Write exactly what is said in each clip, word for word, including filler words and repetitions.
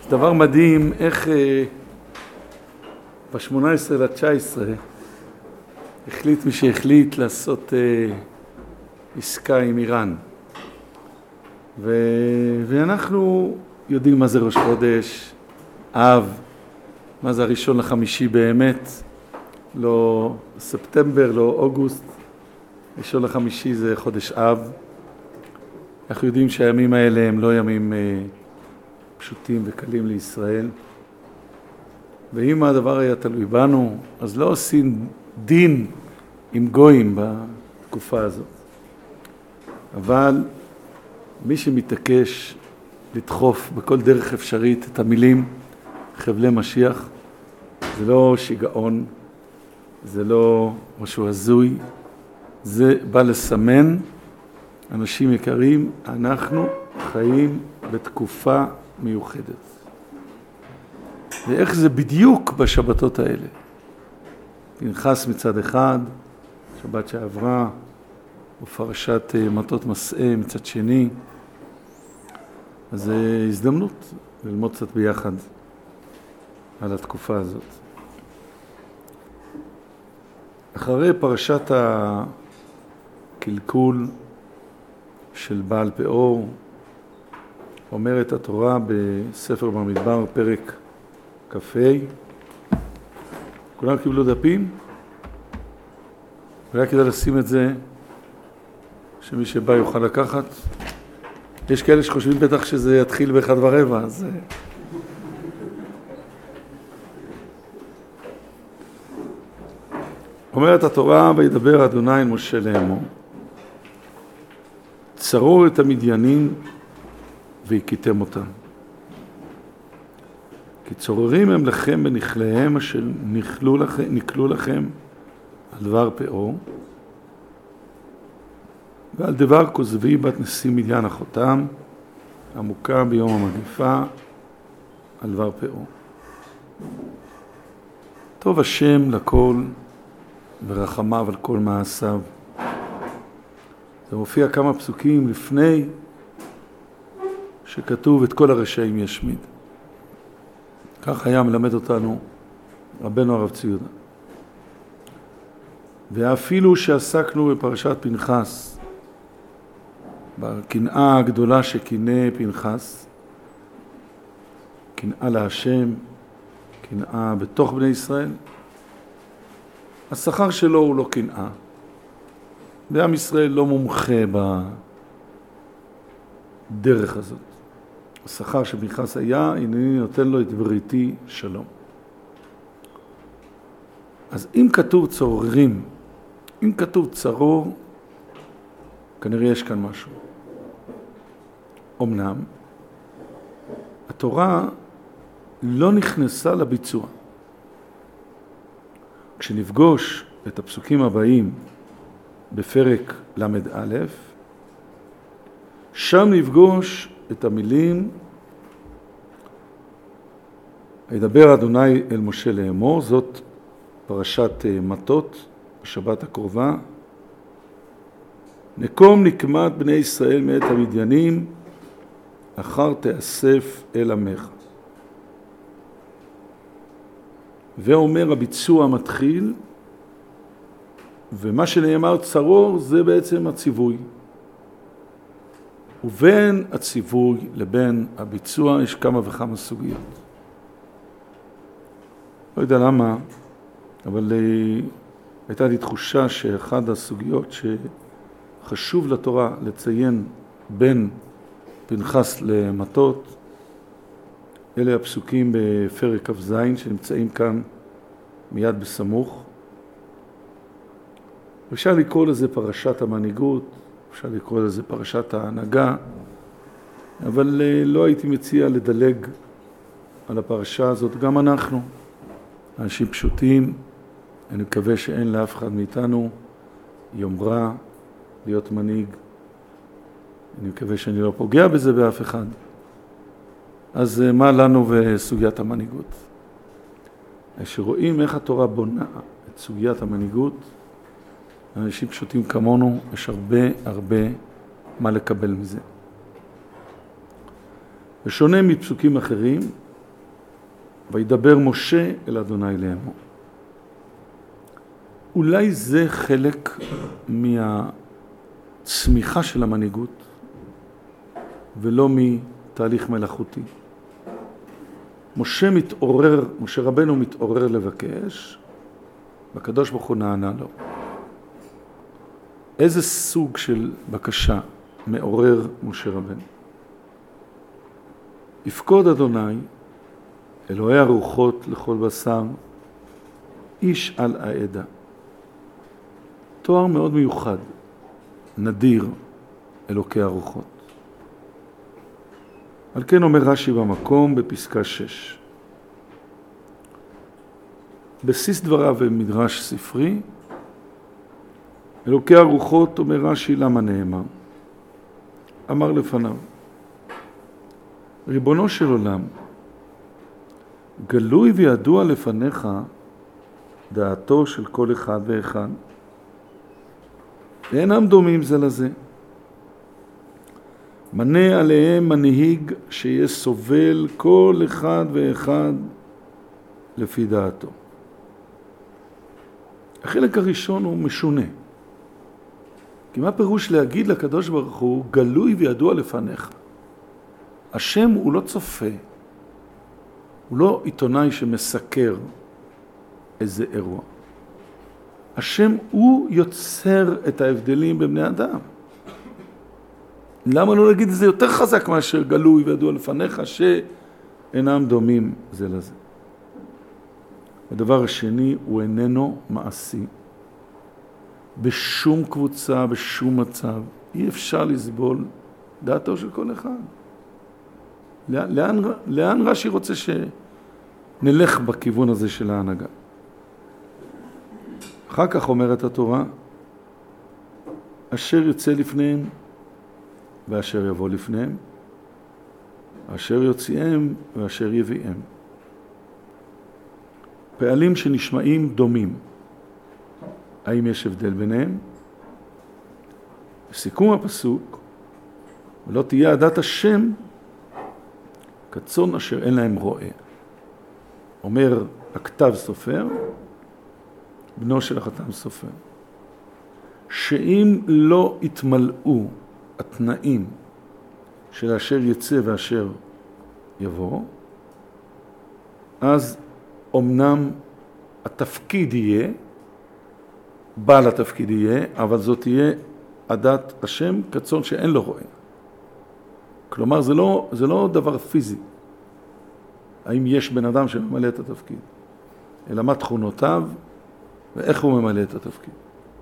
זה דבר מדהים איך ב-שמונה עשרה לתשע עשרה החליט מי שהחליט לעשות אה, עסקה עם איראן. ו... ואנחנו יודעים מה זה ראש חודש, אב, מה זה הראשון לחמישי באמת, לא ספטמבר, לא אוגוסט, ראשון לחמישי זה חודש אב. אנחנו יודעים שהימים האלה הם לא ימים אה, פשוטים וקלים לישראל. ואם הדבר היה תלוי בנו, אז לא עושים דין עם גויים בתקופה הזאת. אבל מי שמתעקש לדחוף בכל דרך אפשרית את המילים חבלי משיח, זה לא שיגעון, זה לא משהו הזוי, זה בא לסמן, אנשים יקרים, אנחנו חיים בתקופה מיוחדת. ואיך זה בדיוק בשבתות האלה? פנחס מצד אחד, שבת שעברה, ופרשת מטות מסעה מצד שני. אז זו הזדמנות ללמוד קצת ביחד על התקופה הזאת. אחרי פרשת הקלקול של בעל פאור, אומרת התורה בספר במדבר, פרק כ"ה. כולם קיבלו דפים? אולי כדאי לשים את זה, שמי שבא יוכל לקחת. יש כאלה שחושבים בטח שזה יתחיל באחד ורבע, אז... אומרת התורה, וידבר אדוני אל משה לאמור, צרור את המדיינים והכיתם אותם. כי צוררים הם לכם בנכליהם אשר נכלו לכם, נקלו לכם על דבר פאור, ועל דבר כוזבי בת נשיא מדיין אחותם, עמוקה ביום המגפה, על דבר פאור. טוב השם לכל ורחמיו על כל מעשיו. זה מופיע כמה פסוקים לפני שכתוב את כל הרשעים ישמיד. כך היה מלמד אותנו רבנו הרב ציודה. ואפילו שעסקנו בפרשת פנחס, בקנאה הגדולה שקנא פנחס, קנאה להשם, קנאה בתוך בני ישראל, השכר שלו הוא לא קנאה. ועם ישראל לא מומחה בדרך הזאת. השכר שפנחס היה, הנני נותן לו את בריתי שלום. אז אם כתוב צוררים, אם כתוב צרור, כנראה יש כאן משהו. אמנם, התורה לא נכנסה לביצוע. כשנפגוש את הפסוקים הבאים בפרק למד א', שם נפגוש את המילים וידבר אדוני אל משה לאמור, זאת פרשת מטות בשבת הקרובה. נקום נקמת בני ישראל מאת המדיינים, אחר תאסף אל עמך. ואומר הביצוע מתחיל, ומה שנאמר צרור זה בעצם הציווי. ובין הציווי לבין הביצוע יש כמה וכמה סוגיות. לא יודע למה, אבל הייתה לי תחושה שאחד הסוגיות שחשוב לתורה לציין בין פנחס למטות, אלה הפסוקים בפרק כ"ז שנמצאים כאן מיד בסמוך. אפשר לקרוא לזה פרשת המנהיגות, אפשר לקרוא לזה פרשת ההנהגה, אבל לא הייתי מציע לדלג על הפרשה הזאת. גם אנחנו, אנשים פשוטים, אני מקווה שאין לאף אחד מאיתנו יומרה להיות מנהיג. אני מקווה שאני לא פוגע בזה באף אחד. אז מה לנו בסוגיית המנהיגות? כשרואים איך התורה בונה את סוגיית המנהיגות, אנשים פשוטים כמונו, יש הרבה הרבה מה לקבל מזה. ושונה מפסוקים אחרים, וידבר משה אל אדוני לאמור. אולי זה חלק מהצמיחה של המנהיגות, ולא מתהליך מלאכותי. משה מתעורר, משה רבנו מתעורר לבקש, והקדוש ברוך הוא נענה לו. איזה סוג של בקשה מעורר משה רבנו? יפקוד אדוני, אלוהי הרוחות לכל בשר, איש על העדה. תואר מאוד מיוחד, נדיר, אלוקי הרוחות. על כן אומר רש"י במקום בפסקה שש. בסיס דבריו במדרש ספרי, אלוקי הרוחות אומר רש"י למה נאמר? אמר לפניו, ריבונו של עולם, גלוי וידוע לפניך דעתו של כל אחד ואחד, ואינם דומים זה לזה. מנה עליהם מנהיג שיהיה סובל כל אחד ואחד לפי דעתו. החלק הראשון הוא משונה. כי מה פירוש להגיד לקדוש ברוך הוא, גלוי וידוע לפניך? השם הוא לא צופה, הוא לא עיתונאי שמסקר איזה אירוע. השם הוא יוצר את ההבדלים בבני אדם. למה לא להגיד את זה יותר חזק מאשר גלוי וידוע לפניך, שאינם דומים זה לזה? הדבר השני, הוא איננו מעשי. בשום קבוצה, בשום מצב, אי אפשר לסבול דעתו של כל אחד. לאן, לאן רש"י רוצה שנלך בכיוון הזה של ההנהגה? אחר כך אומרת התורה, אשר יוצא לפניהם ואשר יבוא לפניהם, אשר יוציאם ואשר יביאם. פעלים שנשמעים דומים. האם יש הבדל ביניהם? בסיכום הפסוק, ולא תהיה עדת השם כצאן אשר אין להם רועה. אומר הכתב סופר, בנו של החתם סופר, שאם לא יתמלאו התנאים של אשר יצא ואשר יבוא, אז אמנם התפקיד יהיה, בעל התפקיד יהיה, אבל זאת תהיה עדת השם כצאן שאין לו רועה. כלומר, זה לא, זה לא דבר פיזי. האם יש בן אדם שממלא את התפקיד, אלא מה תכונותיו ואיך הוא ממלא את התפקיד.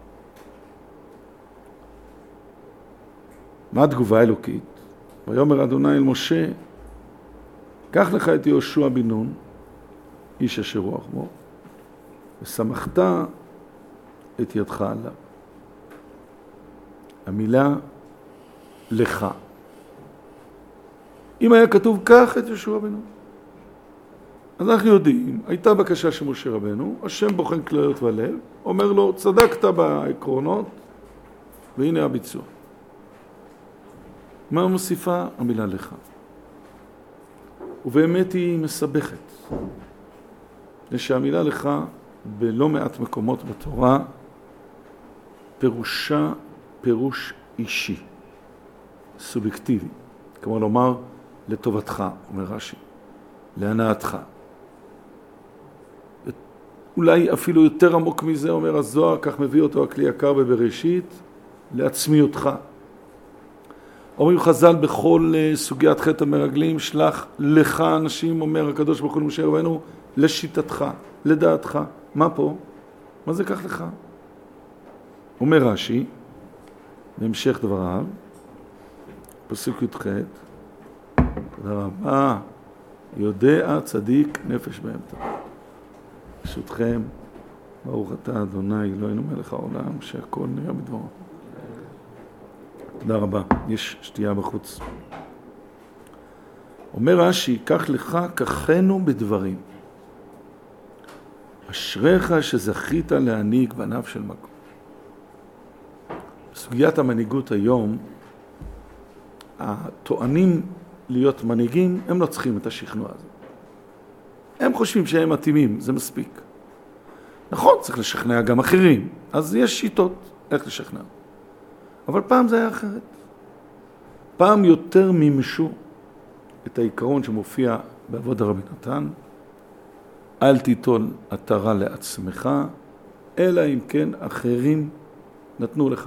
מה התגובה האלוקית? ויאמר אדוני אל משה, קח לך את יהושע בן נון, איש אשר רוח בו, ושמחת את ידך עליו. המילה לך. אם היה כתוב כך את יהושע בן נון, אז אנחנו יודעים, הייתה בקשה של משה רבנו, השם בוחן כליות ולב, אומר לו, צדקת בעקרונות, והנה הביצוע. מה מוסיפה? המילה לך. ובאמת היא מסבכת. שהמילה לך בלא מעט מקומות בתורה פירושה פירוש אישי, סובייקטיבי. כמו לומר, לטובתך, אומר רש"י, להנאתך. אולי אפילו יותר עמוק מזה, אומר הזוהר, כך מביא אותו הכלי יקר בבראשית, לעצמיותך. אומרים חז"ל בכל סוגיית חטא המרגלים, שלח לך אנשים, אומר הקדוש ברוך הוא למשה רבנו, לשיטתך, לדעתך. מה פה? מה זה כך לך? אומר רש"י, בהמשך דבריו, פסוק י"ח, תודה רבה, יודע צדיק נפש בהמתו. ברשותכם, ברוך אתה אדוני אלוהינו מלך העולם, שהכל נהיה בדברו. תודה רבה, יש שתייה בחוץ. אומר רש"י, קח לך כחנו בדברים. אשריך שזכית להנהיג בניו של מקום. בסוגיית המנהיגות היום, הטוענים להיות מנהיגים, הם לא צריכים את השכנוע הזה. הם חושבים שהם מתאימים, זה מספיק. נכון, צריך לשכנע גם אחרים, אז יש שיטות איך לשכנע. אבל פעם זה היה אחרת. פעם יותר מימשו את העיקרון שמופיע בעבוד הרבי נתן, אל תיטול עטרה לעצמך, אלא אם כן אחרים נתנו לך.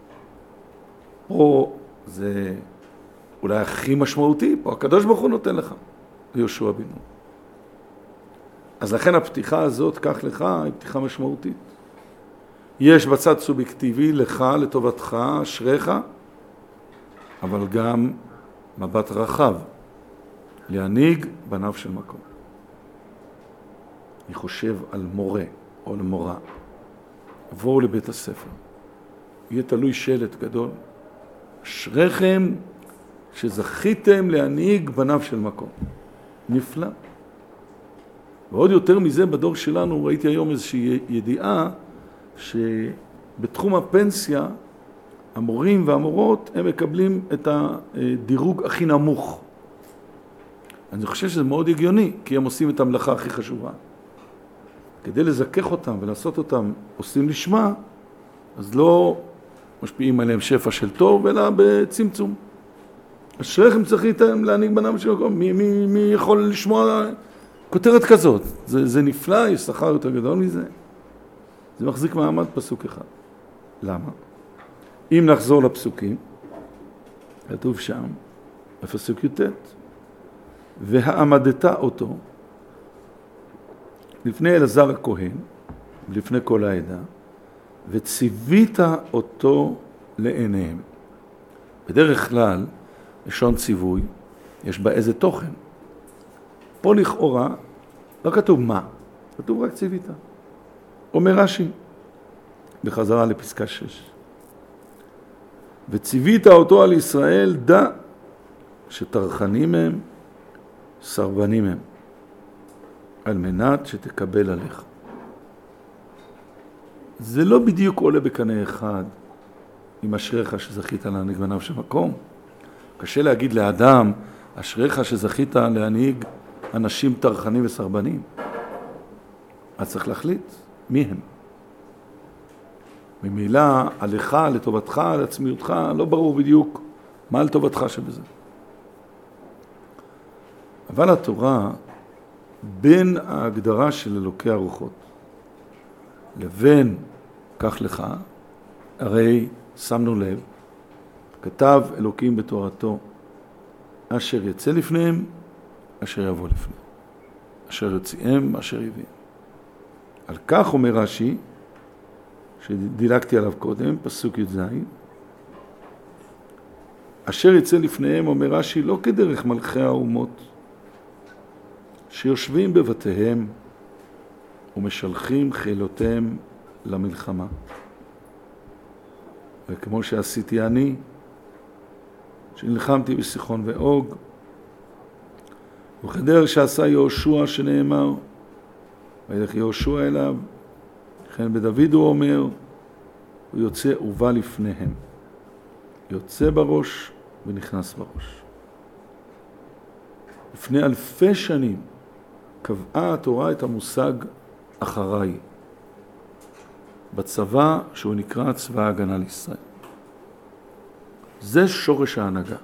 פה זה אולי הכי משמעותי, פה הקדוש ברוך הוא נותן לך, יהושע בן נון. אז לכן הפתיחה הזאת, כך לך, היא פתיחה משמעותית. יש בצד סובייקטיבי לך, לטובתך, אשריך, אבל גם מבט רחב, להנהיג בניו של מקום. אני חושב על מורה או למורה, עברו לבית הספר, יהיה תלוי שלט גדול, אשריכם שזכיתם להנהיג בניו של מקום. נפלא. ועוד יותר מזה בדור שלנו, ראיתי היום איזושהי ידיעה, שבתחום הפנסיה, המורים והמורות, הם מקבלים את הדירוג הכי נמוך. אני חושב שזה מאוד הגיוני, כי הם עושים את המלאכה הכי חשובה. כדי לזכך אותם ולעשות אותם עושים לשמה, אז לא משפיעים עליהם שפע של טוב, אלא בצמצום. אשריכם זכיתם להנהיג בניו של מקום. מי, מי, מי יכול לשמוע כותרת כזאת? זה, זה נפלא, יש שכר יותר גדול מזה. זה מחזיק מעמד פסוק אחד. למה? אם נחזור לפסוקים, כתוב שם, בפסוק י"ט, והעמדת אותו לפני אלעזר הכהן, לפני כל העדה, וציווית אותו לעיניהם. בדרך כלל, לשון ציווי, יש בה איזה תוכן. פה לכאורה, לא כתוב מה, כתוב רק ציווית. אומר רש"י, בחזרה לפסקה שש. וציווית אותו על ישראל, דע שטרחנים הם, סרבנים הם, על מנת שתקבל עליך. זה לא בדיוק עולה בקנה אחד עם אשריך שזכית להנהיג בניו של מקום. קשה להגיד לאדם, אשריך שזכית להנהיג אנשים טרחנים וסרבנים. אז צריך להחליט מי הם. ממילא עליך, לטובתך, לעצמיותך, לא ברור בדיוק מה לטובתך שבזה. אבל התורה, בין ההגדרה של אלוקי הרוחות לבין כך לך, הרי שמנו לב, כתב אלוקים בתורתו, אשר יצא לפניהם, אשר יבוא לפניהם. אשר יוציאם, אשר יביאם. על כך אומר רש"י, שדילגתי עליו קודם, פסוק י"ז, אשר יצא לפניהם, אומר רש"י, לא כדרך מלכי האומות, שיושבים בבתיהם ומשלחים חילותיהם למלחמה. וכמו שעשיתי אני, שנלחמתי בסיחון ואוג, וכדרך שעשה יהושע שנאמר, וילך יהושע אליו, לכן בדוד הוא אומר, הוא יוצא ובא לפניהם. יוצא בראש ונכנס בראש. לפני אלפי שנים קבעה התורה את המושג אחריי, בצבא שהוא נקרא צבא ההגנה לישראל. זה שורש ההנהגה.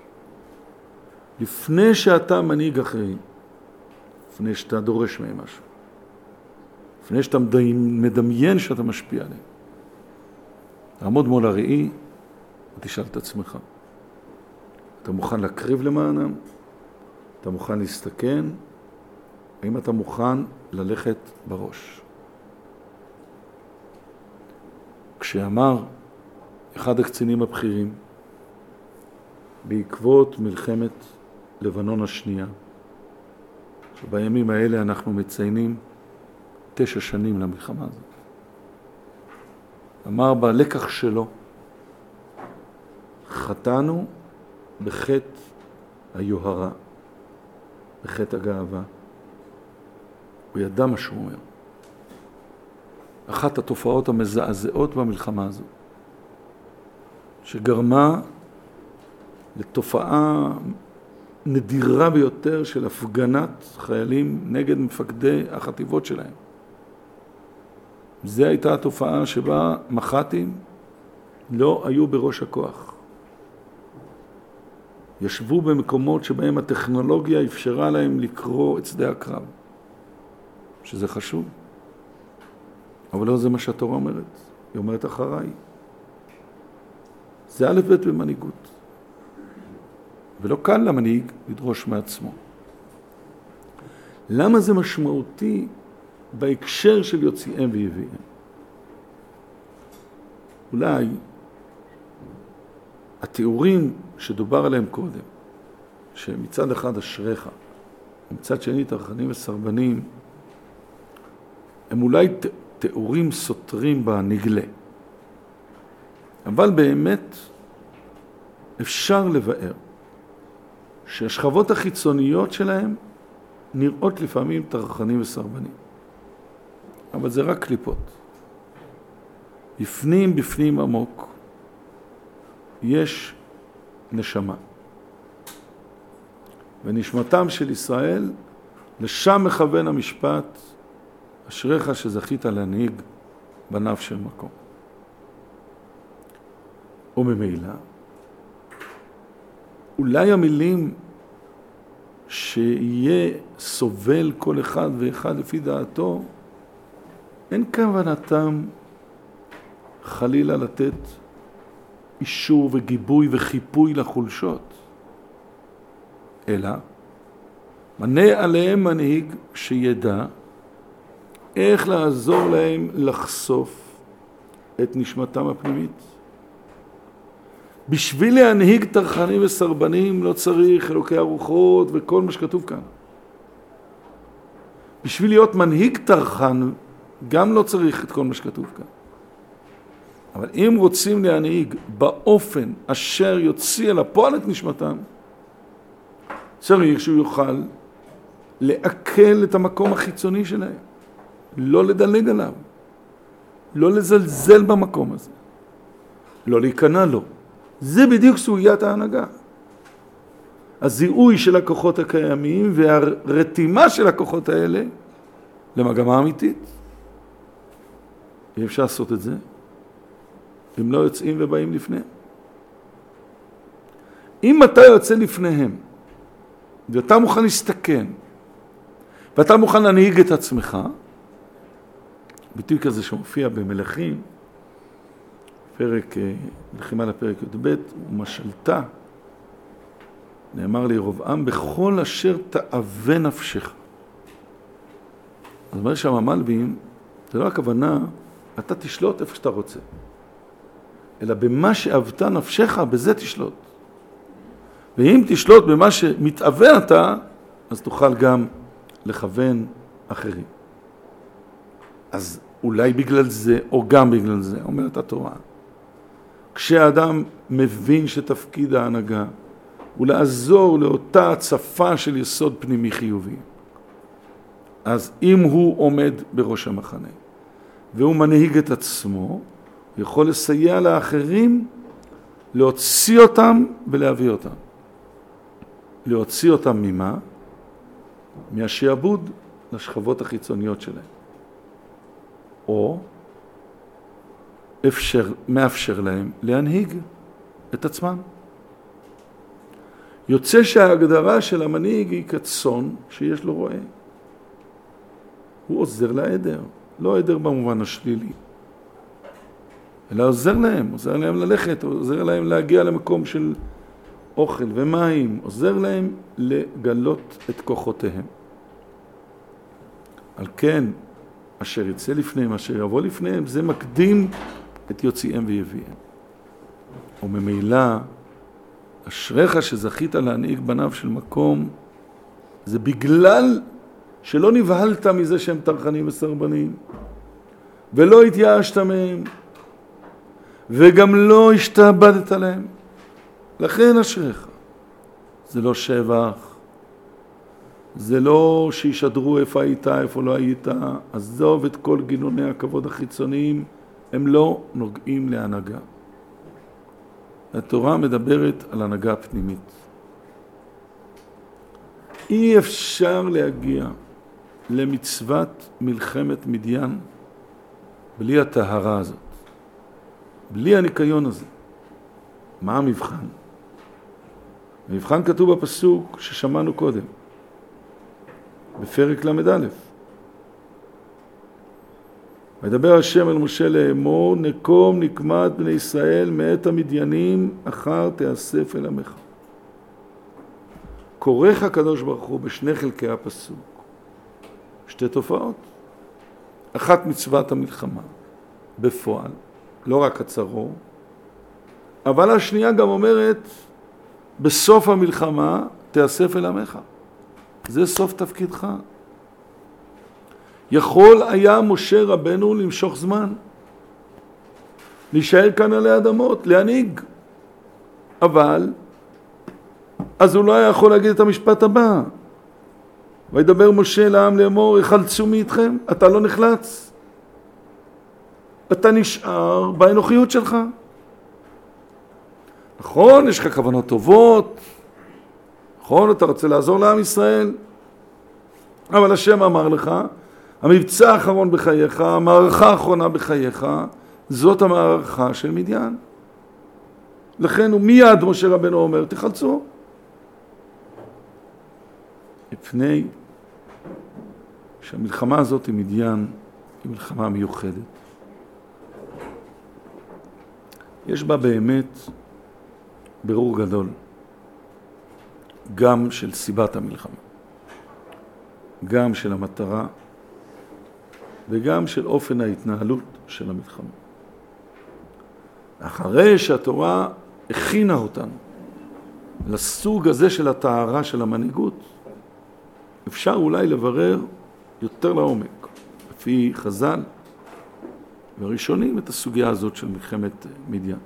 לפני שאתה מנהיג אחרים, לפני שאתה דורש מהם משהו, לפני שאתה מדמיין שאתה משפיע עליהם, תעמוד מול הראי ותשאל את עצמך, אתה מוכן להקריב למענם? אתה מוכן להסתכן? האם אתה מוכן ללכת בראש? כשאמר אחד הקצינים הבכירים, בעקבות מלחמת לבנון השנייה, שבימים האלה אנחנו מציינים תשע שנים למלחמה הזאת, אמר בלקח שלו, חטאנו בחטא היוהרה, בחטא הגאווה. הוא ידע מה שהוא אומר. אחת התופעות המזעזעות במלחמה הזאת, שגרמה לתופעה נדירה ביותר של הפגנת חיילים נגד מפקדי החטיבות שלהם. זו הייתה התופעה שבה מח"טים לא היו בראש הכוח. ישבו במקומות שבהם הטכנולוגיה אפשרה להם לקרוא את שדה הקרב, שזה חשוב. אבל לא זה מה שהתורה אומרת. היא אומרת אחריי. זה א' ב' במנהיגות. ולא קל למנהיג לדרוש מעצמו. למה זה משמעותי בהקשר של יוציאם ויביאם? אולי התיאורים שדובר עליהם קודם, שמצד אחד אשריך, ומצד שני תרחנים וסרבנים, הם אולי תיאורים סותרים בנגלה. אבל באמת אפשר לבאר שהשכבות החיצוניות שלהם נראות לפעמים תרחנים וסרבנים. אבל זה רק קליפות. בפנים, בפנים עמוק, יש נשמה. ונשמתם של ישראל, לשם מכוון המשפט, אשריך שזכית להנהיג בניו של מקום. וממילא, אולי המילים שיהיה סובל כל אחד ואחד לפי דעתו, אין כוונתם חלילה לתת אישור וגיבוי וחיפוי לחולשות, אלא מנה עליהם מנהיג שידע איך לעזור להם לחשוף את נשמתם הפנימית. בשביל להנהיג תרחנים וסרבנים לא צריך אלוקי הרוחות וכל מה שכתוב כאן. בשביל להיות מנהיג תרחן גם לא צריך את כל מה שכתוב כאן. אבל אם רוצים להנהיג באופן אשר יוציא אל הפועל את נשמתם, צריך שהוא יוכל לעכל את המקום החיצוני שלהם, לא לדלג עליו, לא לזלזל במקום הזה, לא להיכנע לו. זה בדיוק סוגיית ההנהגה. הזיהוי של הכוחות הקיימים והרתימה של הכוחות האלה למגמה אמיתית. אי אפשר לעשות את זה אם לא יוצאים ובאים לפניהם. אם אתה יוצא לפניהם ואתה מוכן להסתכן ואתה מוכן להנהיג את עצמך, ביטוי כזה שמופיע במלכים, פרק, לחימה לפרק י"ב, ומשלתה, נאמר לירבעם, בכל אשר תאווה נפשך. אז אומר שם המלבים, זה לא הכוונה, אתה תשלוט איפה שאתה רוצה, אלא במה שאהבת נפשך, בזה תשלוט. ואם תשלוט במה שמתאווה אתה, אז תוכל גם לכוון אחרים. אז אולי בגלל זה, או גם בגלל זה, אומרת התורה, כשהאדם מבין שתפקיד ההנהגה הוא לעזור לאותה הצפה של יסוד פנימי חיובי, אז אם הוא עומד בראש המחנה והוא מנהיג את עצמו, הוא יכול לסייע לאחרים להוציא אותם ולהביא אותם. להוציא אותם ממה? מהשעבוד לשכבות החיצוניות שלהם. או אפשר, מאפשר להם להנהיג את עצמם. יוצא שההגדרה של המנהיג היא כצאן שיש לו רועה. הוא עוזר לעדר, לא עדר במובן השלילי, אלא עוזר להם, עוזר להם ללכת, עוזר להם להגיע למקום של אוכל ומים, עוזר להם לגלות את כוחותיהם. על כן, אשר יצא לפניהם, אשר יבוא לפניהם, זה מקדים את יוציאם ויביאם. וממילא, אשריך שזכית להנהיג בניו של מקום, זה בגלל שלא נבהלת מזה שהם תרחנים וסרבנים, ולא התייאשת מהם, וגם לא השתעבדת להם. לכן אשריך. זה לא שבח, זה לא שישדרו איפה היית, איפה לא היית. עזוב את כל גינוני הכבוד החיצוניים, הם לא נוגעים להנהגה. התורה מדברת על הנהגה פנימית. אי אפשר להגיע למצוות מלחמת מדיין בלי הטהרה הזאת, בלי הניקיון הזה. מה המבחן? המבחן כתוב בפסוק ששמענו קודם, בפרק למד א'. מדבר השם אל משה לאמור, נקום נקמת בני ישראל מאת המדיינים, אחר תאסף אל עמך. קורך הקדוש ברוך הוא בשני חלקי הפסוק שתי תופעות. אחת מצוות המלחמה בפועל, לא רק הצרו, אבל השנייה גם אומרת, בסוף המלחמה תאסף אל עמך. זה סוף תפקידך. יכול היה משה רבנו למשוך זמן, להישאר כאן עלי אדמות, להנהיג. אבל, אז הוא לא היה יכול להגיד את המשפט הבא. וידבר משה לעם לאמור, יחלצו מאיתכם, אתה לא נחלץ. אתה נשאר באנוכיות שלך. נכון, יש לך כוונות טובות, נכון, אתה רוצה לעזור לעם ישראל, אבל השם אמר לך, המבצע האחרון בחייך, המערכה האחרונה בחייך, זאת המערכה של מדיין. לכן הוא מיד, משה רבנו אומר, תחלצו. לפני שהמלחמה הזאת עם מדיין היא מלחמה מיוחדת. יש בה באמת ברור גדול, גם של סיבת המלחמה, גם של המטרה, וגם של אופן ההתנהלות של המלחמה. אחרי שהתורה הכינה אותנו לסוג הזה של הטהרה של המנהיגות, אפשר אולי לברר יותר לעומק, לפי חז"ל והראשונים, את הסוגיה הזאת של מלחמת מדיין.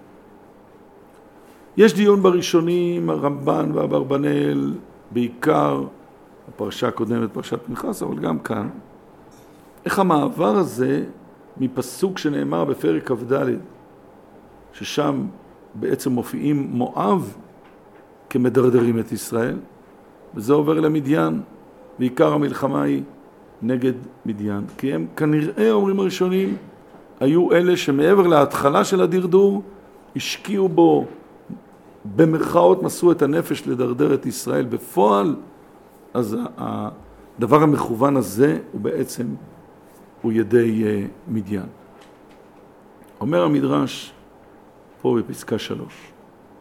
יש דיון בראשונים, הרמב"ן והאברבנאל, בעיקר הפרשה הקודמת, פרשת פנחס, אבל גם כאן, איך המעבר הזה מפסוק שנאמר בפרק כ"ד, ששם בעצם מופיעים מואב כמדרדרים את ישראל, וזה עובר למדיין, ועיקר המלחמה היא נגד מדיין. כי הם כנראה, אומרים הראשונים, היו אלה שמעבר להתחלה של הדרדור, השקיעו בו, במרכאות מסרו את הנפש לדרדר את ישראל בפועל. אז הדבר המכוון הזה הוא בעצם, הוא ידי מדיין. אומר המדרש, פה בפסקה שלוש,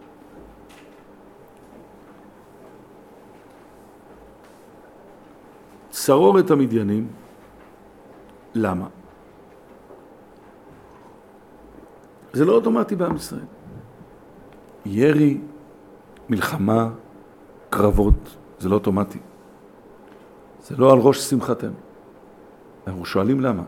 צרור את המדיינים, למה? זה לא אוטומטי בעם ישראל. ירי, מלחמה, קרבות, זה לא אוטומטי. זה לא על ראש שמחתנו. אנחנו שואלים למה.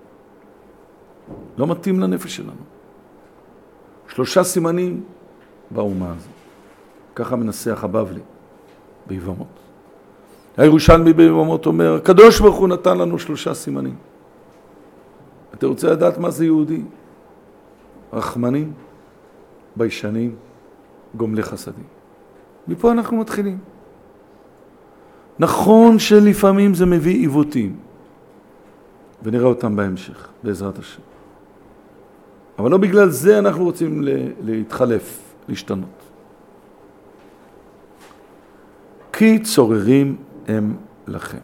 לא מתאים לנפש שלנו. שלושה סימנים באומה הזו. ככה מנסח הבבלי ביבמות. הירושלמי ביבמות אומר, הקדוש ברוך הוא נתן לנו שלושה סימנים. אתה רוצה לדעת מה זה יהודי? רחמנים, ביישנים, גומלי חסדים. מפה אנחנו מתחילים. נכון שלפעמים זה מביא עיוותים, ונראה אותם בהמשך, בעזרת השם. אבל לא בגלל זה אנחנו רוצים להתחלף, להשתנות. כי צוררים הם לכם.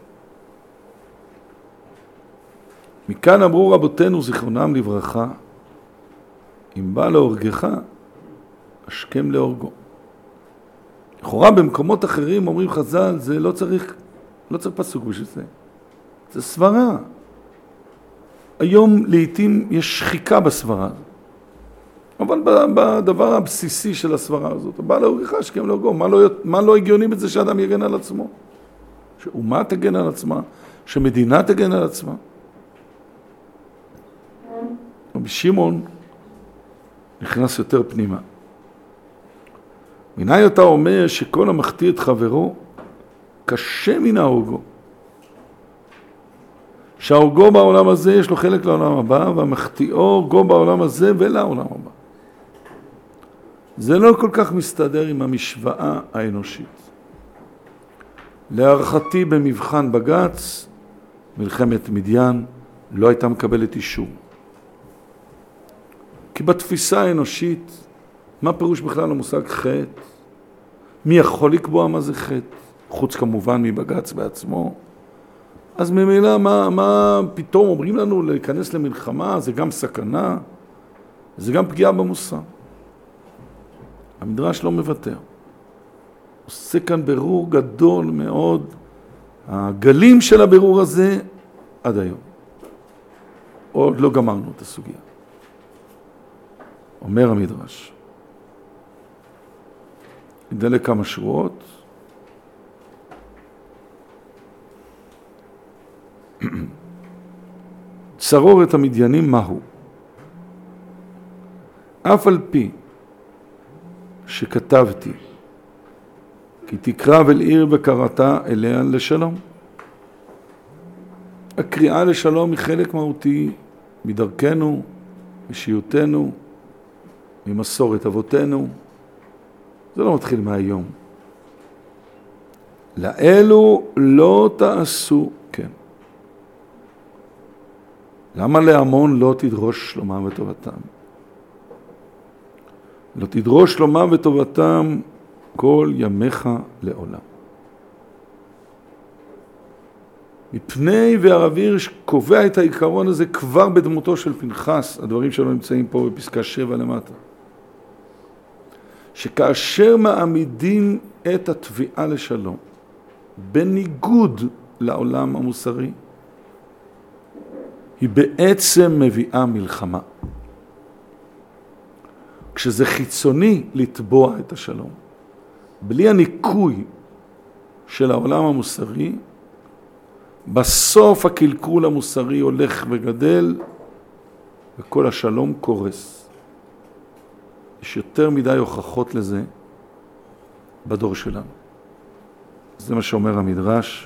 מכאן אמרו רבותינו זיכרונם לברכה, אם בא להורגך, השכם להורגו. לכאורה במקומות אחרים אומרים חז"ל, זה לא צריך, לא צריך פסוק בשביל זה. זה סברה. היום לעתים יש שחיקה בסברה הזאת. אבל בדבר הבסיסי של הסברה הזאת, בא להורגך, השכם להורגו. מה לא, מה לא הגיוני בזה שאדם יגן על עצמו? שאומה תגן על עצמה, שמדינה תגן על עצמה. רבי שמעון נכנס יותר פנימה. מנהי אתה אומר שכל המחטיא את חברו, קשה מן ההורגו. שההורגו בעולם הזה יש לו חלק לעולם הבא, והמחטיאו הורגו בעולם הזה ולעולם הבא. זה לא כל כך מסתדר עם המשוואה האנושית. להערכתי במבחן בג"ץ, מלחמת מדיין לא הייתה מקבלת אישור. כי בתפיסה האנושית, מה פירוש בכלל המושג חטא? מי יכול לקבוע מה זה חטא? חוץ כמובן מבג"ץ בעצמו. אז ממילא מה, מה פתאום אומרים לנו להיכנס למלחמה? זה גם סכנה, זה גם פגיעה במוסר. המדרש לא מוותר. עושה כאן ברור גדול מאוד. הגלים של הברור הזה עד היום. עוד לא גמרנו את הסוגיה. אומר המדרש. נדלק כמה שורות. צרור את המדיינים מהו? אף על פי שכתבתי כי תקרב אל עיר וקראתה אליה לשלום. הקריאה לשלום היא חלק מהותי מדרכנו, משיעותנו, ממסורת אבותינו. זה לא מתחיל מהיום. לאלו לא תעשו כן. למה להמון לא תדרוש שלומם וטובתם? לא תדרוש שלומם וטובתם כל ימיך לעולם. מפני והרב הירש קובע את העיקרון הזה כבר בדמותו של פנחס, הדברים שלו נמצאים פה בפסקה שבע למטה. שכאשר מעמידים את התביעה לשלום, בניגוד לעולם המוסרי, היא בעצם מביאה מלחמה. כשזה חיצוני לתבוע את השלום, בלי הניקוי של העולם המוסרי, בסוף הקלקול המוסרי הולך וגדל, וכל השלום קורס. יש יותר מדי הוכחות לזה בדור שלנו. זה מה שאומר המדרש.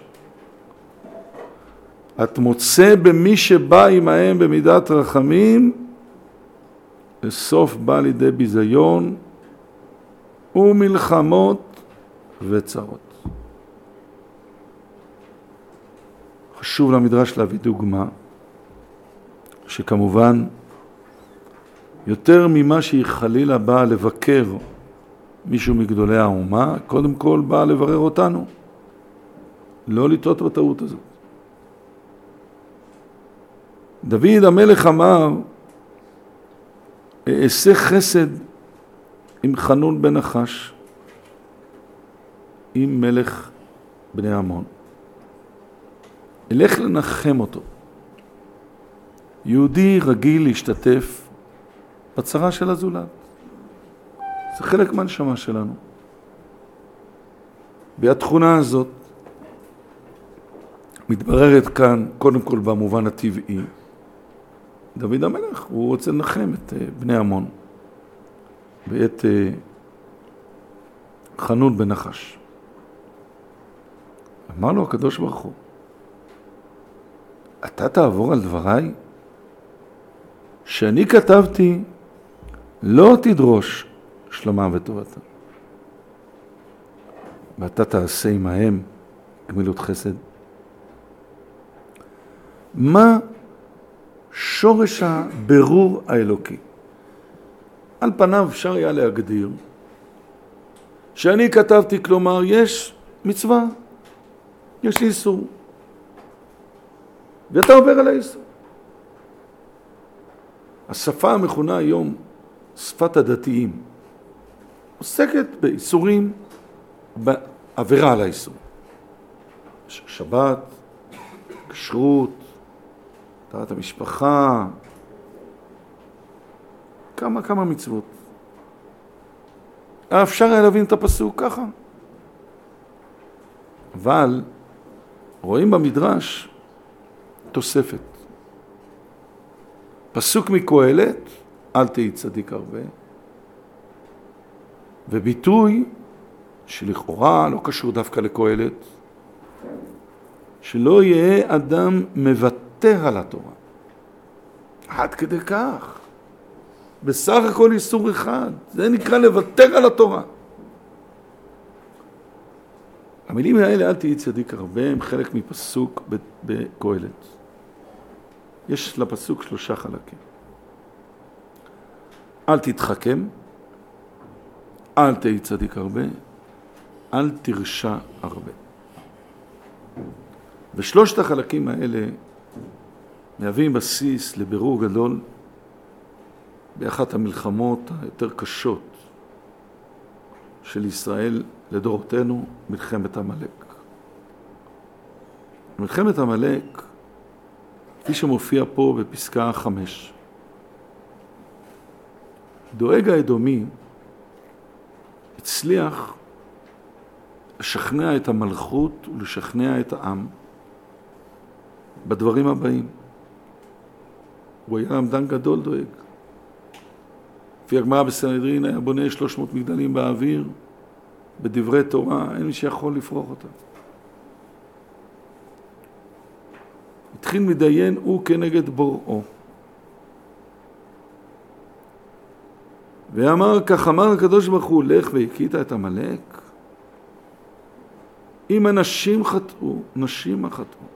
את מוצא במי שבא עמהם במידת רחמים, לסוף בא לידי ביזיון ומלחמות וצרות. חשוב למדרש להביא דוגמה, שכמובן יותר ממה שהיא חלילה באה לבקר מישהו מגדולי האומה, קודם כל באה לברר אותנו. לא לטעות בטעות הזאת. דוד המלך אמר, אעשה חסד עם חנון בן נחש, עם מלך בני עמון. אלך לנחם אותו. יהודי רגיל להשתתף בצרה של הזולת. זה חלק מהנשמה שלנו. והתכונה הזאת מתבררת כאן, קודם כל במובן הטבעי. דוד המלך, הוא רוצה לנחם את בני עמון ואת חנון בן נחש. אמר לו הקדוש ברוך הוא, אתה תעבור על דבריי? שאני כתבתי, לא תדרוש שלומם וטובתם. ואתה תעשה עמהם גמילות חסד. מה שורש הבירור האלוקי? על פניו אפשר היה להגדיר שאני כתבתי, כלומר יש מצווה, יש לי איסור, ואתה עובר על האיסור. השפה המכונה היום שפת הדתיים עוסקת באיסורים, בעבירה על האיסור. שבת, כשרות, תרת המשפחה, כמה כמה מצוות. אפשר היה להבין את הפסוק ככה. אבל רואים במדרש תוספת. פסוק מקהלת, אל תהי צדיק הרבה, וביטוי שלכאורה לא קשור דווקא לקהלת, שלא יהיה אדם מוותר על התורה. עד כדי כך. בסך הכל איסור אחד. זה נקרא לוותר על התורה. המילים האלה, אל תהי צדיק הרבה, הם חלק מפסוק בקהלת. יש לפסוק שלושה חלקים. אל תתחכם, אל תהי צדיק הרבה, אל תרשע הרבה. ושלושת החלקים האלה מהווים בסיס לבירור גדול באחת המלחמות היותר קשות של ישראל לדורותינו, מלחמת עמלק. מלחמת עמלק, כפי שמופיע פה בפסקה חמש, דואג האדומי הצליח לשכנע את המלכות ולשכנע את העם בדברים הבאים. הוא היה למדן גדול דואג. לפי הגמרא בסנהדרין היה בונה שלוש מאות מגדלים באוויר, בדברי תורה, אין מי שיכול לפרוח אותה. התחיל מדיין הוא כנגד בוראו. ואמר, כך אמר הקדוש ברוך הוא, לך והכית את עמלק. אם אנשים חטאו, נשים מה חטאו.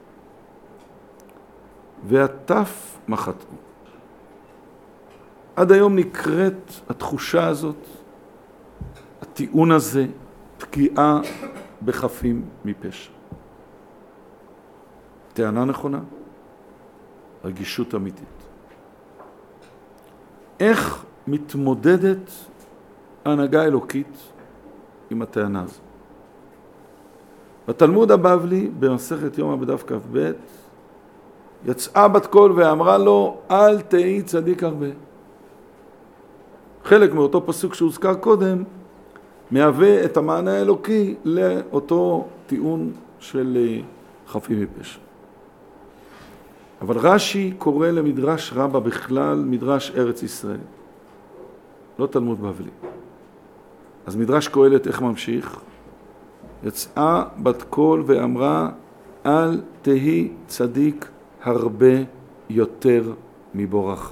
והטף מה חטאו. עד היום נקראת התחושה הזאת, הטיעון הזה, תקיעה בחפים מפשע. טענה נכונה, רגישות אמיתית. איך מתמודדת ההנהגה האלוקית עם הטענה הזו? בתלמוד הבבלי, במסכת יומא בדף כ"ב, יצאה בת קול ואמרה לו, אל תהי צדיק הרבה. חלק מאותו פסוק שהוזכר קודם, מהווה את המענה האלוקי לאותו טיעון של חפים מפשע. אבל רש"י קורא למדרש רבה בכלל מדרש ארץ ישראל, לא תלמוד בבלי. אז מדרש קהלת איך ממשיך? יצאה בת קול ואמרה, אל תהי צדיק הרבה יותר מבורכה.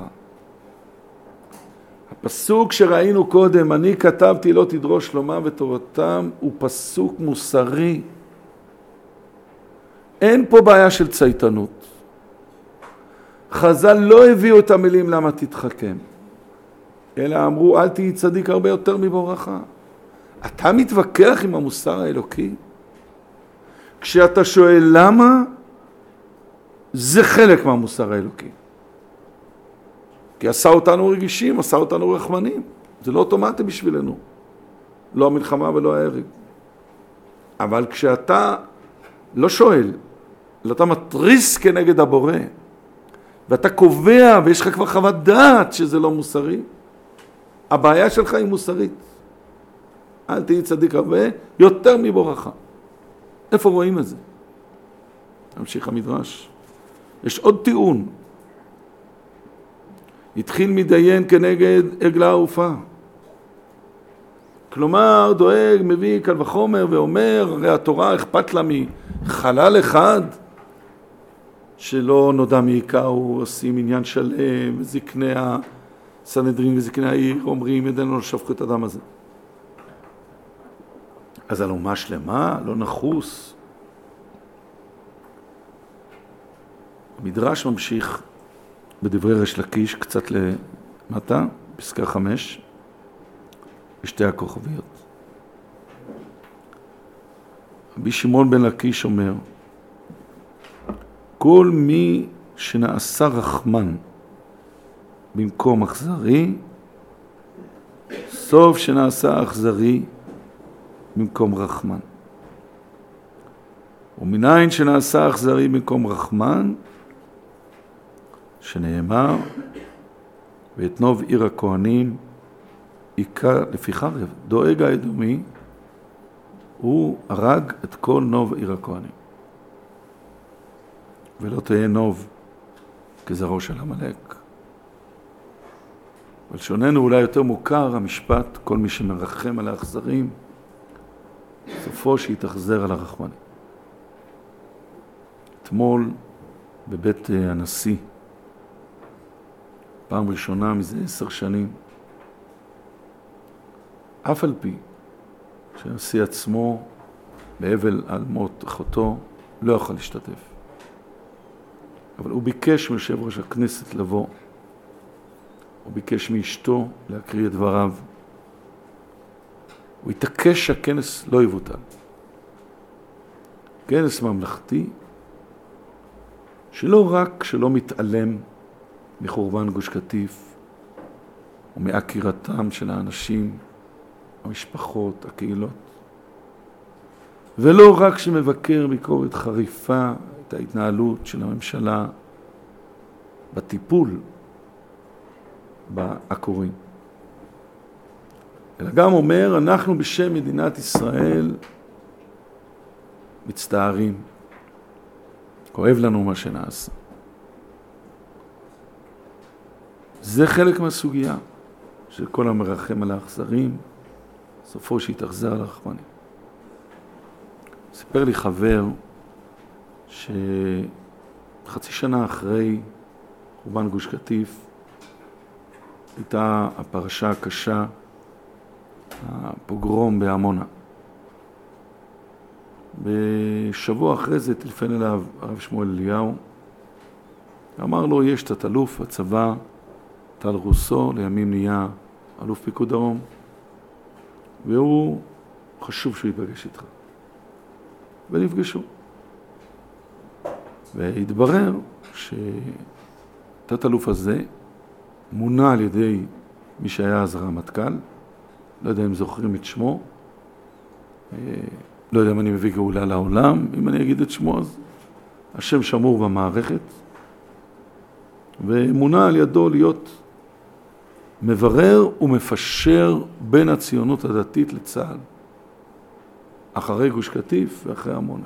הפסוק שראינו קודם, אני כתבתי לא תדרוש שלומם וטובתם, הוא פסוק מוסרי. אין פה בעיה של צייתנות. חז"ל לא הביאו את המילים למה תתחכם, אלא אמרו אל תהי צדיק הרבה יותר מבורכה. אתה מתווכח עם המוסר האלוקי? כשאתה שואל למה, זה חלק מהמוסר האלוקי. כי עשה אותנו רגישים, עשה אותנו רחמנים. זה לא אוטומטי בשבילנו. לא המלחמה ולא ההרג. אבל כשאתה לא שואל, אלא אתה מטריס כנגד הבורא, ואתה קובע ויש לך כבר חוות דעת שזה לא מוסרי, הבעיה שלך היא מוסרית. אל תהי צדיק הרבה, יותר מבורכה. איפה רואים את זה? המשיך המדרש. יש עוד טיעון. התחיל מדיין כנגד עגלה ערופה. כלומר, דואג, מביא קל וחומר ואומר, הרי התורה אכפת לה מחלל אחד, שלא נודע מעיקרו, עושים עניין שלם, זקני הסנהדרין וזקני העיר, אומרים, ידינו לא שפכו את הדם הזה. אז על אומה שלמה, לא נחוס. המדרש ממשיך בדברי ריש לקיש, קצת למטה, פסקה חמש, בשתי הכוכביות. רבי שמעון בן לקיש אומר, כל מי שנעשה רחמן במקום אכזרי, סוף שנעשה אכזרי במקום רחמן. ומניין שנעשה אכזרי במקום רחמן, שנאמר, ואתנוב עיר הכהנים, עיקר לפי חרב, דואג האדומי, הוא הרג את כל נוב עיר הכהנים. ולא תהיה נוב כזרעו של עמלק. בלשוננו אולי יותר מוכר המשפט, כל מי שמרחם על האכזרים, סופו שיתאכזר על הרחמנים. אתמול בבית הנשיא, פעם ראשונה מזה עשר שנים, אף על פי שהנשיא עצמו באבל על מות אחותו, לא יכול להשתתף. אבל הוא ביקש מיושב ראש הכנסת לבוא. הוא ביקש מאשתו להקריא את דבריו. הוא התעקש שהכנס לא יבוטל. כנס ממלכתי, שלא רק שלא מתעלם מחורבן גוש קטיף, ומעקירתם של האנשים, המשפחות, הקהילות, ולא רק שמבקר ביקורת חריפה את ההתנהלות של הממשלה בטיפול בעקורים, אלא גם אומר, אנחנו בשם מדינת ישראל מצטערים, כואב לנו מה שנעשה. זה חלק מהסוגיה של כל המרחם על האכזרים, סופו שהתאכזר על הרחמנים. סיפר לי חבר שחצי שנה אחרי חורבן גוש קטיף הייתה הפרשה הקשה, הפוגרום בעמונה. בשבוע אחרי זה טלפן אליו הרב שמואל אליהו, אמר לו, יש תת-אלוף בצבא, טל רוסו, לימים נהיה אלוף פיקוד דרום, והוא חשוב שהוא ייפגש איתך. ונפגשו. והתברר שתת-אלוף הזה מונה על ידי מי שהיה אז הרמטכ"ל, לא יודע אם זוכרים את שמו, לא יודע אם אני מביא גאולה לעולם, אם אני אגיד את שמו אז השם שמור במערכת, ומונה על ידו להיות מברר ומפשר בין הציונות הדתית לצה"ל, אחרי גוש קטיף ואחרי עמונה.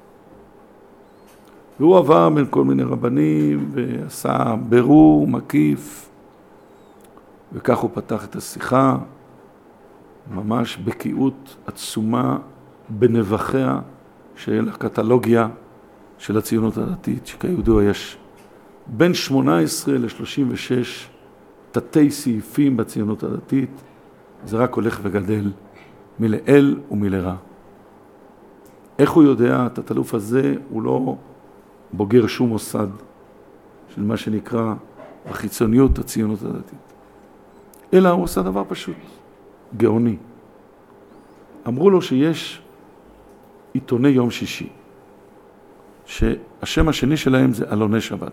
והוא עבר בין כל מיני רבנים ועשה ברור מקיף, וכך הוא פתח את השיחה, ממש בקיאות עצומה בנבחיה של הקטלוגיה של הציונות הדתית, שכידוע יש בין שמונה עשרה ל-שלושים ושש תתי סעיפים בציונות הדתית, זה רק הולך וגדל מלאל ומלרע. איך הוא יודע? התת-אלוף הזה הוא לא בוגר שום מוסד של מה שנקרא החיצוניות הציונות הדתית, אלא הוא עושה דבר פשוט, גאוני. אמרו לו שיש עיתוני יום שישי, שהשם השני שלהם זה אלוני שבת.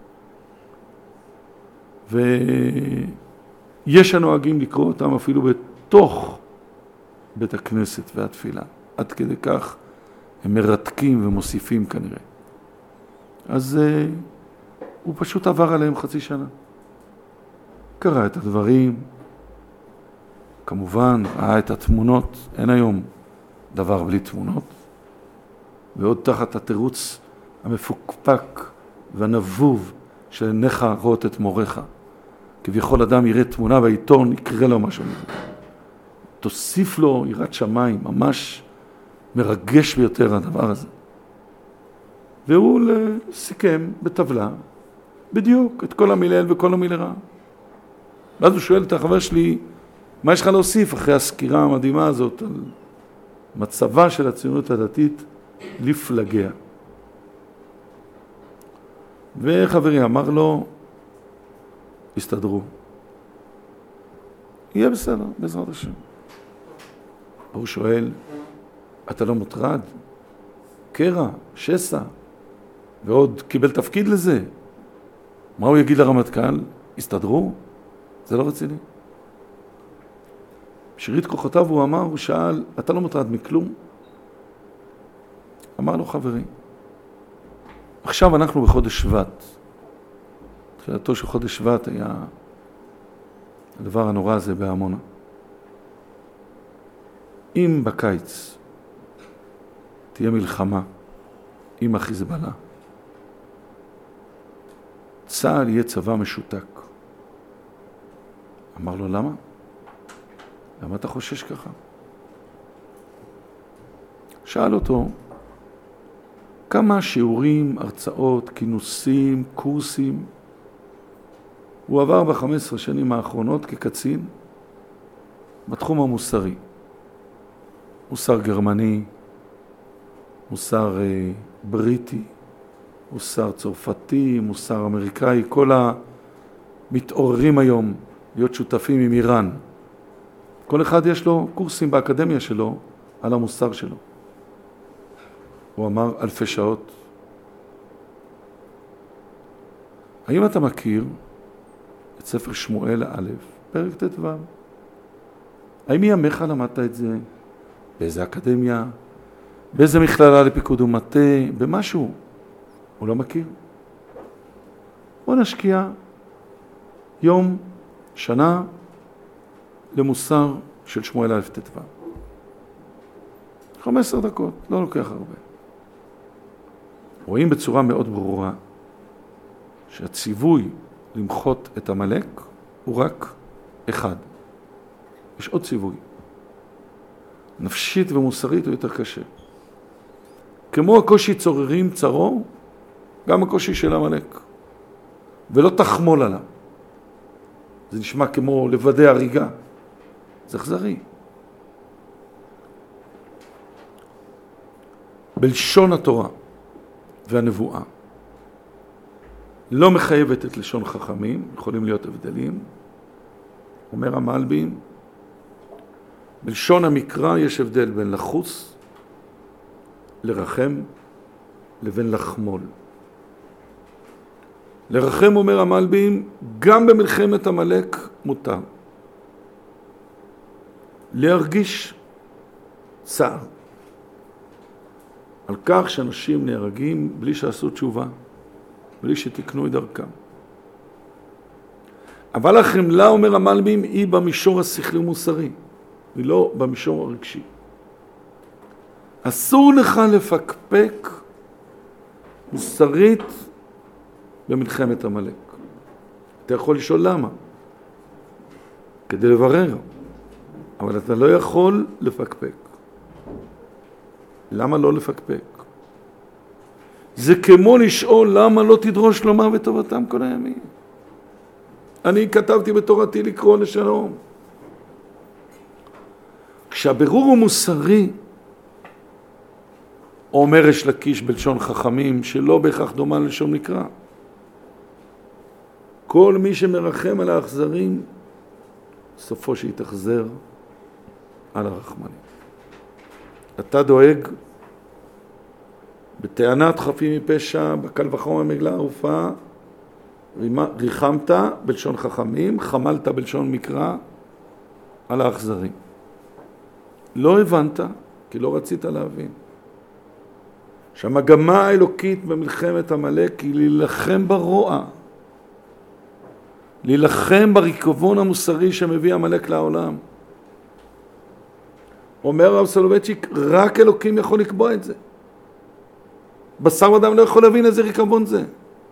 ויש הנוהגים לקרוא אותם אפילו בתוך בית הכנסת והתפילה. עד כדי כך הם מרתקים ומוסיפים כנראה. אז uh, הוא פשוט עבר עליהם חצי שנה. קרא את הדברים, כמובן ראה את התמונות, אין היום דבר בלי תמונות, ועוד תחת התירוץ המפוקפק והנבוב של עיניך רואות את מורך. כביכול אדם יראה תמונה בעיתון, יקרה לו משהו מזה. תוסיף לו יראת שמיים, ממש מרגש ביותר הדבר הזה. והוא סיכם בטבלה, בדיוק, את כל המילאל וכל המילרע. ואז הוא שואל את החבר שלי, מה יש לך להוסיף אחרי הסקירה המדהימה הזאת על מצבה של הציונות הדתית לפלגיה? וחברי אמר לו, הסתדרו. יהיה בסדר, בעזרת השם. הוא שואל, אתה לא מוטרד? קרע, שסע, ועוד קיבל תפקיד לזה. מה הוא יגיד לרמטכ"ל? הסתדרו? זה לא רציני. בשארית כוחותיו הוא אמר, הוא שאל, אתה לא מוטרד מכלום? אמר לו, חברי, עכשיו אנחנו בחודש שבט. תחילתו של חודש שבט היה הדבר הנורא הזה בעמונה. אם בקיץ תהיה מלחמה עם החיזבאללה, צה"ל יהיה צבא משותק. אמר לו, למה? למה אתה חושש ככה? שאל אותו, כמה שיעורים, הרצאות, כינוסים, קורסים, הוא עבר ב-חמש עשרה שנים האחרונות כקצין בתחום המוסרי. מוסר גרמני, מוסר אה, בריטי, מוסר צרפתי, מוסר אמריקאי, כל המתעוררים היום להיות שותפים עם איראן. כל אחד יש לו קורסים באקדמיה שלו על המוסר שלו. הוא אמר אלפי שעות. האם אתה מכיר את ספר שמואל א', פרק ט"ו? האם מימיך למדת את זה? באיזה אקדמיה? באיזה מכללה לפיקוד ומטה? במשהו? הוא לא מכיר. בוא נשקיע יום, שנה, למוסר של שמואל א' ט"ו. חמש עשרה דקות, לא לוקח הרבה. רואים בצורה מאוד ברורה שהציווי למחות את עמלק הוא רק אחד. יש עוד ציווי. נפשית ומוסרית הוא יותר קשה. כמו הקושי צוררים צרו, גם הקושי של עמלק. ולא תחמול עליו. זה נשמע כמו לוודא הריגה. זה אכזרי. בלשון התורה והנבואה לא מחייבת את לשון חכמים, יכולים להיות הבדלים. אומר המלבים, בלשון המקרא יש הבדל בין לחוס, לרחם, לבין לחמול. לרחם, אומר המלבים, גם במלחמת עמלק מותר. להרגיש צער על כך שאנשים נהרגים בלי שעשו תשובה, בלי שתקנו את דרכם. אבל החמלה, אומר המלבים, היא במישור השכלי ומוסרי, היא לא במישור הרגשי. אסור לך לפקפק מוסרית במלחמת עמלק. אתה יכול לשאול למה, כדי לברר, אבל אתה לא יכול לפקפק. למה לא לפקפק? זה כמו לשאול למה לא תדרוש שלומם וטובתם כל הימים. אני כתבתי בתורתי לקרוא לשלום. כשהבירור הוא מוסרי, אומר יש לקיש בלשון חכמים, שלא בהכרח דומה ללשון מקרא. כל מי שמרחם על האכזרים, סופו שיתאכזר על הרחמנים. אתה דואג בטענת חפים מפשע, בקל וחומר מגלה ערופה, ריחמת בלשון חכמים, חמלת בלשון מקרא על האכזרים. לא הבנת, כי לא רצית להבין. שהמגמה האלוקית במלחמת עמלק היא להילחם ברוע, להילחם בריקבון המוסרי שמביא עמלק לעולם. אומר הרב סולובייצ'יק, רק אלוקים יכול לקבוע את זה. בשר ודם לא יכול להבין איזה ריקבון זה.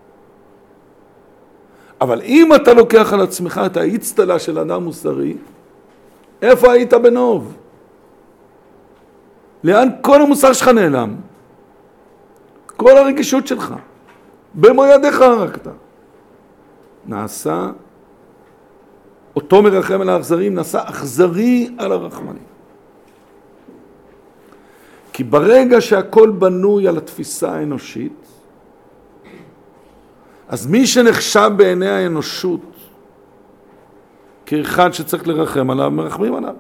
אבל אם אתה לוקח על עצמך את האצטלה של אדם מוסרי, איפה היית בנוב? לאן כל המוסר שלך נעלם? כל הרגישות שלך. במו ידיך הרגת. נעשה, אותו מרחם על האכזרים, נעשה אכזרי על הרחמנים. כי ברגע שהכל בנוי על התפיסה האנושית, אז מי שנחשב בעיני האנושות כאחד שצריך לרחם עליו, מרחמים עליו.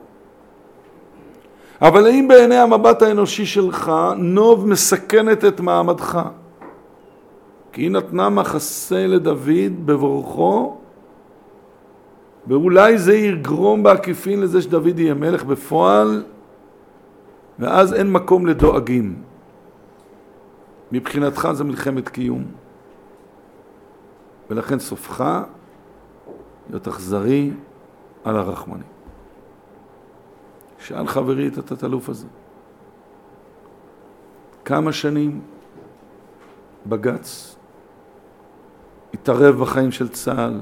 אבל אם בעיני המבט האנושי שלך, נוב מסכנת את מעמדך. כי היא נתנה מחסה לדוד בבורכו, ואולי זה יגרום בעקיפין לזה שדוד יהיה מלך בפועל, ואז אין מקום לדואגים. מבחינתך זה מלחמת קיום. ולכן סופך להיות אכזרי על הרחמנים. שאל חברי את התת-אלוף הזה. כמה שנים בג"ץ התערב בחיים של צה"ל,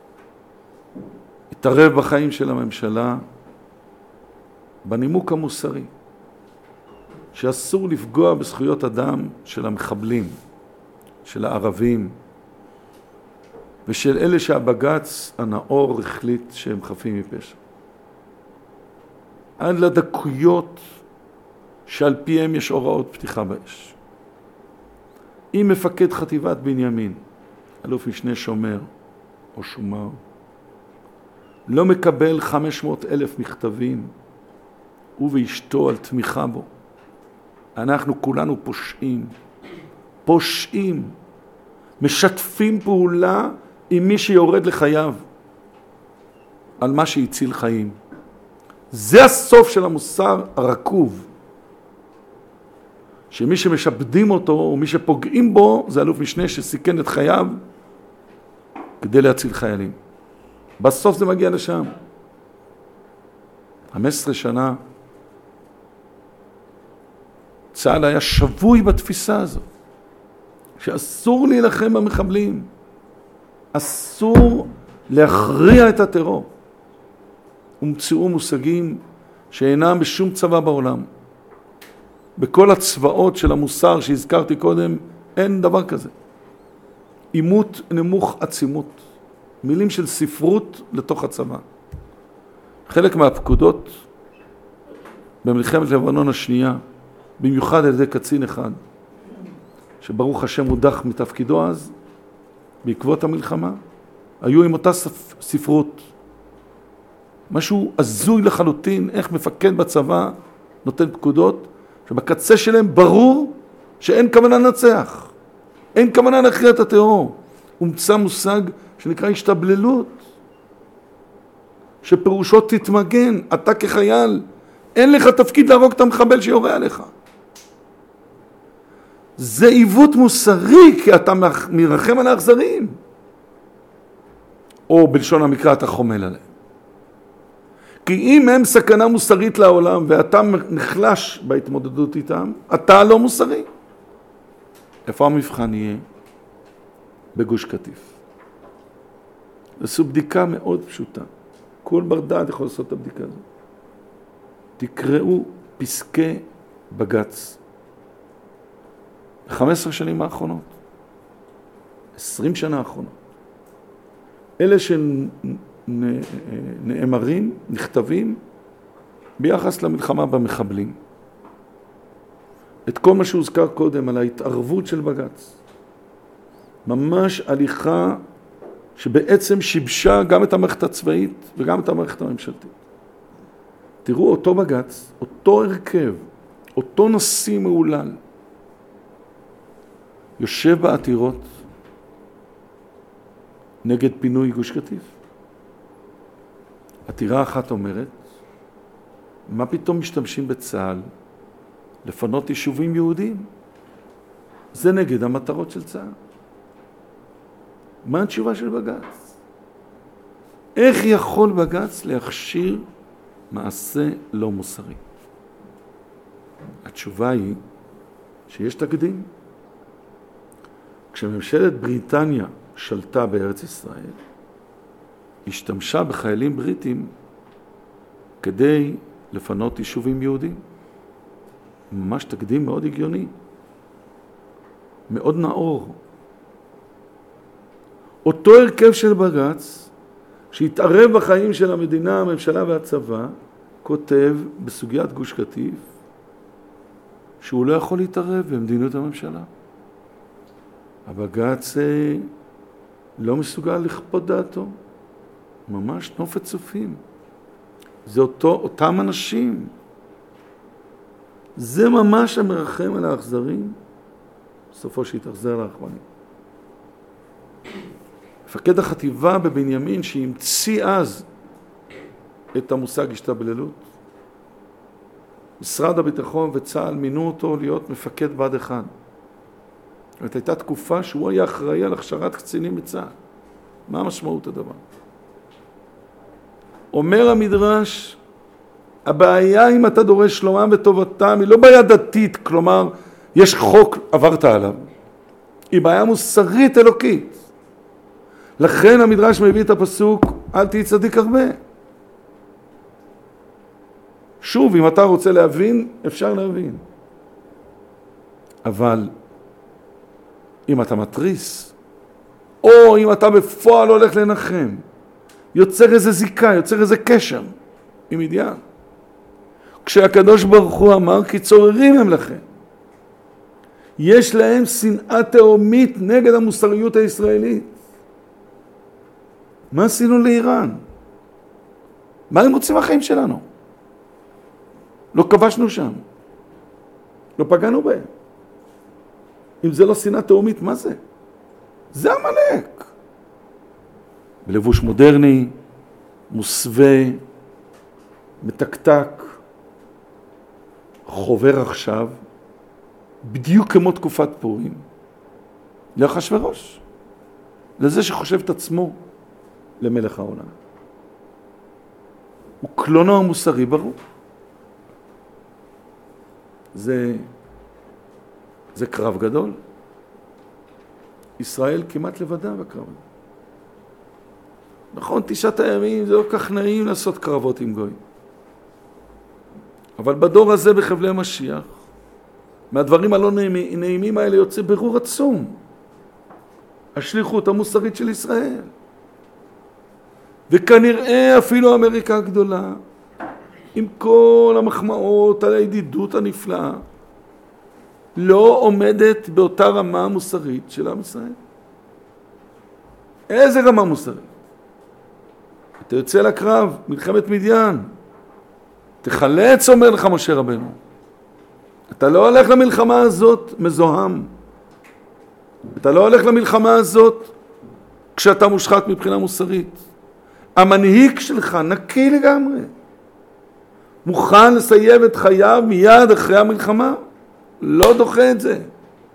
התערב בחיים של הממשלה, בנימוק המוסרי, שאסור לפגוע בזכויות אדם של המחבלים, של הערבים, ושל אלה שהבג"ץ הנאור החליט שהם חפים מפשע. עד לדקויות שעל פיהם יש הוראות פתיחה באש. אם מפקד חטיבת בנימין, אלוף משנה שומר או שומר, לא מקבל חמש מאות אלף מכתבים, הוא ואשתו על תמיכה בו, אנחנו כולנו פושעים, פושעים, משתפים פעולה עם מי שיורד לחייו, על מה שהציל חיים. זה הסוף של המוסר הרקוב, שמי שמשבדים אותו או מי שפוגעים בו זה אלוף משנה שסיכן את חייו כדי להציל חיילים. בסוף זה מגיע לשם. חמש עשרה שנה צה"ל היה שבוי בתפיסה הזאת, שאסור להילחם במחבלים, אסור להכריע את הטרור. ומצאו מושגים שאינם בשום צבא בעולם. בכל הצבאות של המוסר שהזכרתי קודם, אין דבר כזה. אימות נמוך עצימות. מילים של ספרות לתוך הצבא. חלק מהפקודות במלחמת לבנון השנייה, במיוחד על ידי קצין אחד, שברוך השם הודח מתפקידו אז, בעקבות המלחמה, היו עם אותה ספרות. משהו הזוי לחלוטין, איך מפקד בצבא נותן פקודות, שבקצה שלהם ברור שאין כוונה לנצח. אין כוונה להכריע את הטרור. הומצא מושג שנקרא השתבללות, שפירושו תתמגן, אתה כחייל, אין לך תפקיד להרוג את המחבל שיורה עליך. זה עיוות מוסרי, כי אתה מרחם על האכזרים. או בלשון המקרא אתה חומל עליהם. כי אם הם סכנה מוסרית לעולם ואתה נחלש בהתמודדות איתם, אתה לא מוסרי. איפה המבחן יהיה? בגוש קטיף. עשו בדיקה מאוד פשוטה. כל בר דעת יכול לעשות את הבדיקה הזאת. תקראו פסקי בג"ץ. ב-חמש עשרה שנים האחרונות. עשרים שנה האחרונות. אלה שנאמרים, נכתבים, ביחס למלחמה במחבלים. את כל מה שהוזכר קודם על ההתערבות של בג"ץ. ממש הליכה שבעצם שיבשה גם את המערכת הצבאית וגם את המערכת הממשלתית. תראו אותו בג"ץ, אותו הרכב, אותו נשיא מעולל, יושב בעתירות נגד פינוי גוש קטיף. עתירה אחת אומרת, מה פתאום משתמשים בצה"ל לפנות יישובים יהודים? זה נגד המטרות של צה"ל. מה התשובה של בג"ץ? איך יכול בג"ץ להכשיר מעשה לא מוסרי? התשובה היא שיש תקדים. כשממשלת בריטניה שלטה בארץ ישראל, השתמשה בחיילים בריטים כדי לפנות יישובים יהודים. ממש תקדים מאוד הגיוני, מאוד נאור. אותו הרכב של בג"ץ, שהתערב בחיים של המדינה, הממשלה והצבא, כותב בסוגיית גוש קטיף, שהוא לא יכול להתערב במדיניות הממשלה. הבג"ץ לא מסוגל לכפות דעתו. ממש נופת צופים. זה אותו, אותם אנשים. זה ממש המרחם על האכזרים, בסופו שהתאכזר לאחרונים. מפקד החטיבה בבנימין שהמציא אז את המושג השתבללות, משרד הביטחון וצה"ל מינו אותו להיות מפקד בד אחד. זאת הייתה תקופה שהוא היה אחראי על הכשרת קצינים בצה"ל. מה המשמעות הדבר? אומר המדרש, הבעיה אם אתה דורש שלומם וטובתם היא לא בעיה דתית, כלומר יש חוק עברת עליו, היא בעיה מוסרית אלוקית. לכן המדרש מביא את הפסוק, אל תהי צדיק הרבה. שוב, אם אתה רוצה להבין, אפשר להבין. אבל אם אתה מטריס, או אם אתה בפועל הולך לנחם, יוצר איזה זיקה, יוצר איזה קשר עם עניין. כשהקדוש ברוך הוא אמר כי צוררים הם לכם. יש להם שנאה תהומית נגד המוסריות הישראלית. מה עשינו לאיראן? מה הם רוצים החיים שלנו? לא כבשנו שם. לא פגענו בהם. אם זה לא שנאה תהומית, מה זה? זה המלאק. בלבוש מודרני, מוסווה, מתקתק, חובר עכשיו, בדיוק כמו תקופת פורים, לאחשוורוש, לזה שחושב את עצמו למלך העולם. הוא קלונו המוסרי ברור. זה, זה קרב גדול. ישראל כמעט לבדה בקרב. נכון, תשעת הימים זה לא כך נעים לעשות קרבות עם גוי. אבל בדור הזה בחבלי משיח, מהדברים הלא נעימים האלה יוצא ברור עצום. השליחות המוסרית של ישראל. וכנראה אפילו אמריקה הגדולה, עם כל המחמאות על הידידות הנפלאה, לא עומדת באותה רמה מוסרית של עם ישראל. איזה רמה מוסרית? אתה יוצא לקרב, מלחמת מדיין, תחלץ, אומר לך משה רבנו. אתה לא הולך למלחמה הזאת מזוהם. אתה לא הולך למלחמה הזאת כשאתה מושחת מבחינה מוסרית. המנהיג שלך נקי לגמרי. מוכן לסיים את חייו מיד אחרי המלחמה. לא דוחה את זה.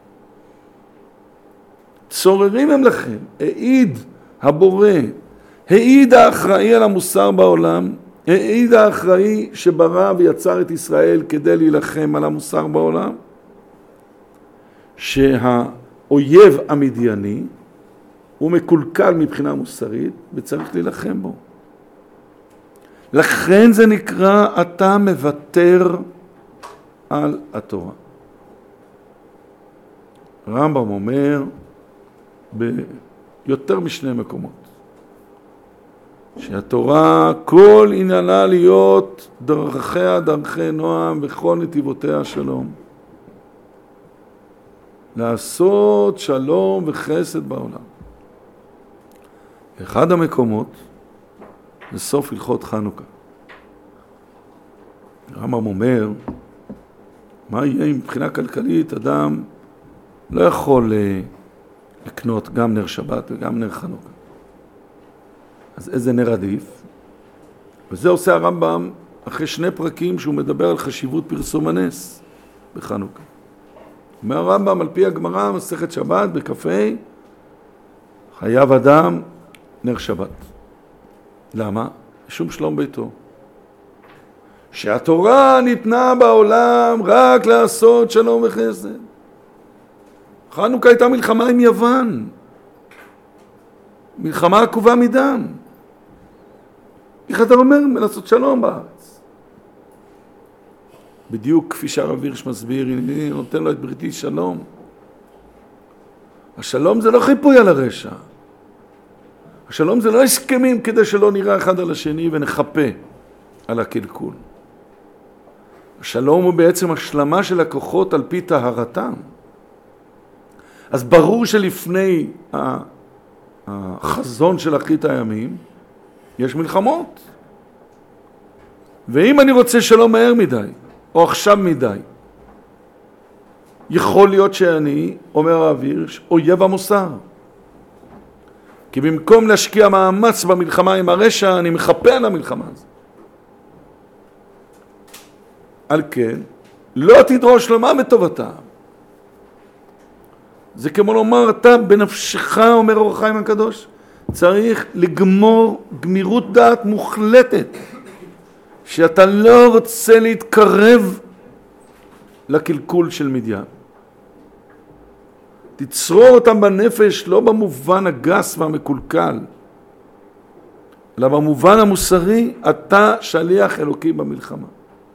צוררים הם לכם. העיד הבורא. העיד האחראי על המוסר בעולם. העיד האחראי שברא ויצר את ישראל כדי להילחם על המוסר בעולם. שהאויב המדייני הוא מקולקל מבחינה מוסרית וצריך להילחם בו. לכן זה נקרא אתה מוותר על התורה. רמב"ם אומר ביותר משני מקומות שהתורה כל עניינה להיות דרכיה דרכי נועם וכל נתיבותיה שלום. לעשות שלום וחסד בעולם. אחד המקומות זה סוף הלכות חנוכה. רמב"ם אומר, מה יהיה אם מבחינה כלכלית אדם לא יכול לקנות גם נר שבת וגם נר חנוכה. אז איזה נר עדיף? וזה עושה הרמב"ם אחרי שני פרקים שהוא מדבר על חשיבות פרסום הנס בחנוכה. אומר הרמב"ם על פי הגמרא, מסכת שבת בקפה, חייב אדם נר שבת. למה? שום שלום ביתו. שהתורה ניתנה בעולם רק לעשות שלום וחסד. חנוכה הייתה מלחמה עם יוון. מלחמה עקובה מדם. איך אתה אומר לעשות שלום בארץ? בדיוק כפי שהרב הירש מסביר, אני נותן לו את בריתי שלום. השלום זה לא חיפוי על הרשע. השלום זה לא הסכמים כדי שלא נראה אחד על השני ונחפה על הקלקול. השלום הוא בעצם השלמה של הכוחות על פי טהרתם. אז ברור שלפני החזון של אחרית הימים יש מלחמות. ואם אני רוצה שלום מהר מדי או עכשיו מדי, יכול להיות שאני, אומר הרב הירש, אויב המוסר. כי במקום להשקיע מאמץ במלחמה עם הרשע, אני מחפה על המלחמה הזאת. על כן, לא תדרוש למה בטובתה. זה כמו לומר, אתה בנפשך, אומר אור החיים הקדוש, צריך לגמור גמירות דעת מוחלטת, שאתה לא רוצה להתקרב לקלקול של מדיין. תצרור אותם בנפש לא במובן הגס והמקולקל, אלא במובן המוסרי, אתה שליח אלוקי במלחמה.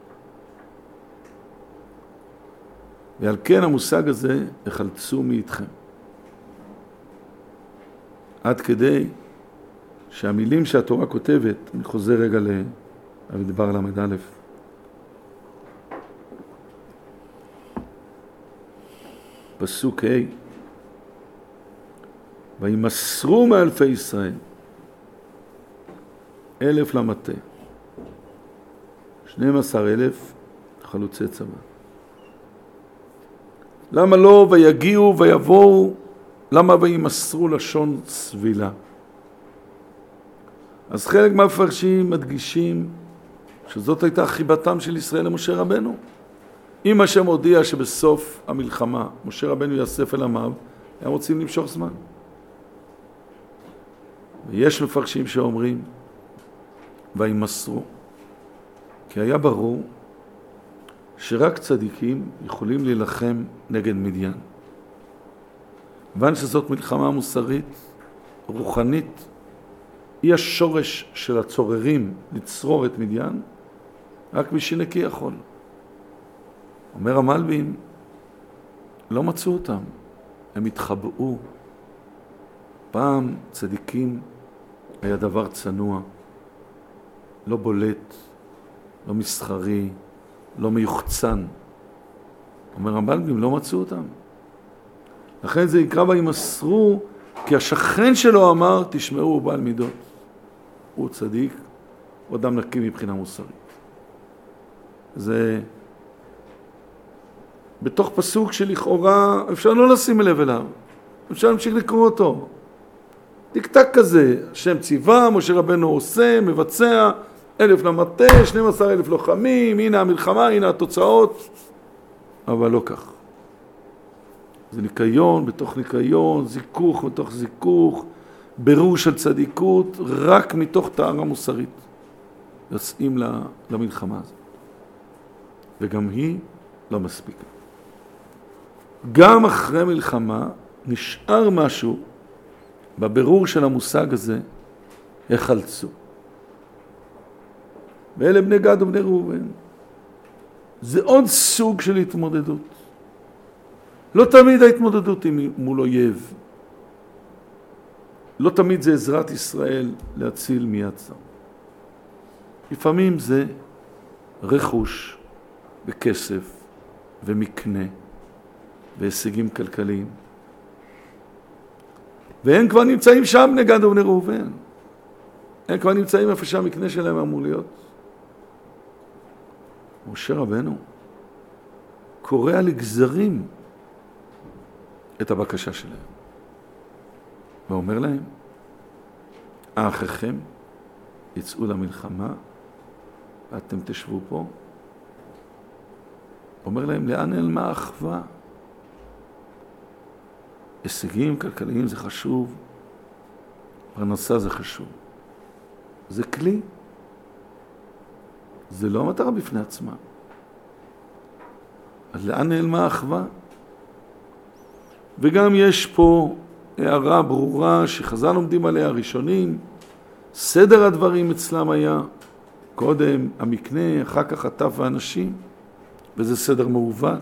ועל כן המושג הזה החלצו מאיתכם. עד כדי שהמילים שהתורה כותבת, אני חוזר רגע למדבר למד א', פסוק ה' וימסרו מאלפי ישראל אלף למטה, שנים עשר אלף חלוצי צבא. למה לא ויגיעו ויבואו? למה וימסרו לשון סבילה? אז חלק מהמפרשים מדגישים שזאת הייתה חיבתם של ישראל למשה רבנו. אם השם הודיע שבסוף המלחמה משה רבנו יאסף אל עמיו, הם רוצים למשוך זמן. ויש מפרשים שאומרים וימסרו, כי היה ברור שרק צדיקים יכולים להילחם נגד מדיין. כיוון שזאת מלחמה מוסרית, רוחנית, היא השורש של הצוררים לצרור את מדיין, רק מי שנקי יכול. אומר המלבים, לא מצאו אותם, הם התחבאו. פעם צדיקים היה דבר צנוע, לא בולט, לא מסחרי, לא מיוחצן. אומר המלבים, לא מצאו אותם. לכן זה יקרא וימסרו, כי השכן שלו אמר, תשמעו, הוא בעל מידות. הוא צדיק, הוא אדם נקי מבחינה מוסרית. זה בתוך פסוק שלכאורה אפשר לא לשים לב אליו, אפשר להמשיך לקרוא אותו. טק-טק כזה, השם ציווה, משה רבנו עושה, מבצע, אלף למטה, שנים עשר אלף לוחמים, הנה המלחמה, הנה התוצאות, אבל לא כך. זה ניקיון בתוך ניקיון, זיכוך בתוך זיכוך, ברור של צדיקות, רק מתוך טהרה מוסרית יוצאים למלחמה הזאת. וגם היא לא מספיקה. גם אחרי מלחמה נשאר משהו בבירור של המושג הזה, החלצו. ואלה בני גד ובני ראובן. זה עוד סוג של התמודדות. לא תמיד ההתמודדות היא מול אויב. לא תמיד זה עזרת ישראל להציל מיד צר. לפעמים זה רכוש וכסף ומקנה והישגים כלכליים. והם כבר נמצאים שם בני גד ובני ראובן. הם כבר נמצאים איפה שהמקנה שלהם אמור להיות. משה רבנו קורא לגזרים את הבקשה שלהם. ואומר להם, האחיכם יצאו למלחמה ואתם תשבו פה. אומר להם, לאן נעלמה האחווה? הישגים כלכליים זה חשוב, פרנסה זה חשוב. זה כלי. זה לא המטרה בפני עצמה. אז לאן נעלמה האחווה? וגם יש פה הערה ברורה שחז"ל עומדים עליה הראשונים. סדר הדברים אצלם היה קודם המקנה, אחר כך הטף והאנשים, וזה סדר מעוות.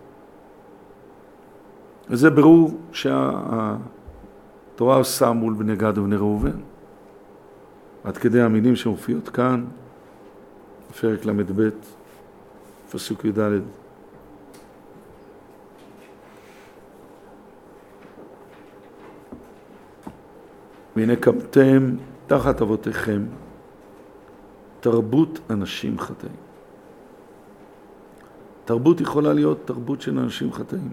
וזה ברור שהתורה עושה מול בני גד ובני ראובן. עד כדי המילים שמופיעות כאן, פרק למד ב', פסוק י' ד'. והנה קמתם תחת אבותיכם תרבות אנשים חטאים. תרבות יכולה להיות תרבות של אנשים חטאים.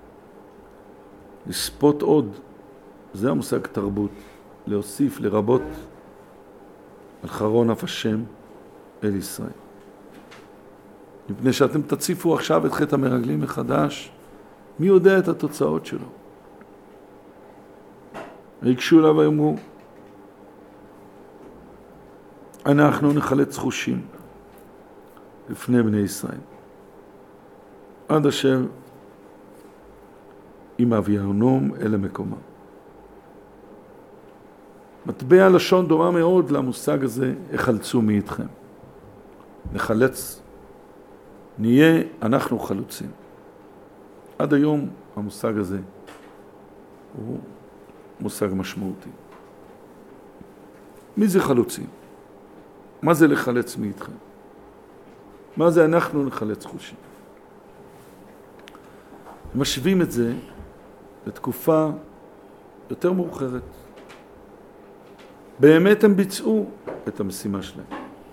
לספות עוד, זה המושג תרבות, להוסיף, לרבות על חרון אף השם אל ישראל. מפני שאתם תציפו עכשיו את חטא המרגלים מחדש, מי יודע את התוצאות שלו? ויקשו אליו ויאמרו, אנחנו נחלץ חושים לפני בני ישראל. עד אשר אם אביהנום אל המקומה. מטבע לשון דומה מאוד למושג הזה, החלצו מאיתכם. נחלץ, נהיה אנחנו חלוצים. עד היום המושג הזה הוא מושג משמעותי. מי זה חלוצים? מה זה לחלץ מאיתכם? מה זה אנחנו נחלץ חושים? משווים את זה לתקופה יותר מאוחרת. באמת הם ביצעו את המשימה שלהם.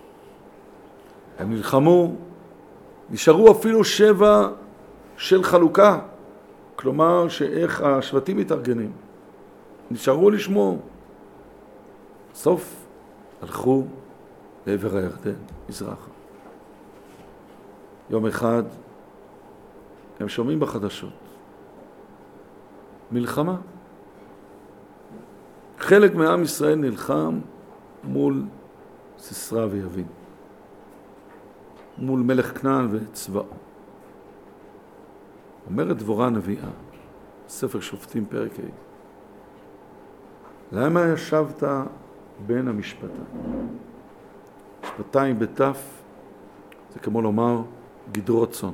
הם נלחמו, נשארו אפילו שבע של חלוקה, כלומר שאיך השבטים מתארגנים. נשארו לשמור. סוף הלכו לעבר הירדן, מזרחה. יום אחד הם שומעים בחדשות מלחמה. חלק מעם ישראל נלחם מול סיסרא ויבין, מול מלך כנען וצבאו. אומרת דבורה הנביאה, ספר שופטים פרק ה', למה ישבת בין המשפטיים? משפטיים בתף, זה כמו לומר גדרות צאן.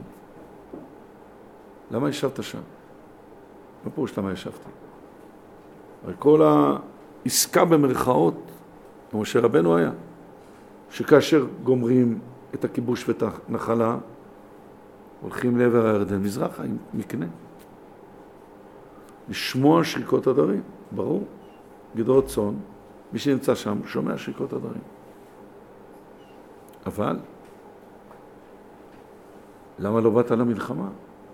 למה ישבת שם? מה פירוש למה ישבתי? הרי כל העסקה במרכאות, משה רבנו היה, שכאשר גומרים את הכיבוש ואת הנחלה, הולכים לעבר הירדן מזרחה עם מקנה. לשמוע שריקות הדרים, ברור. גדרות צאן, מי שנמצא שם שומע שריקות הדרים. אבל, למה לא באת למלחמה?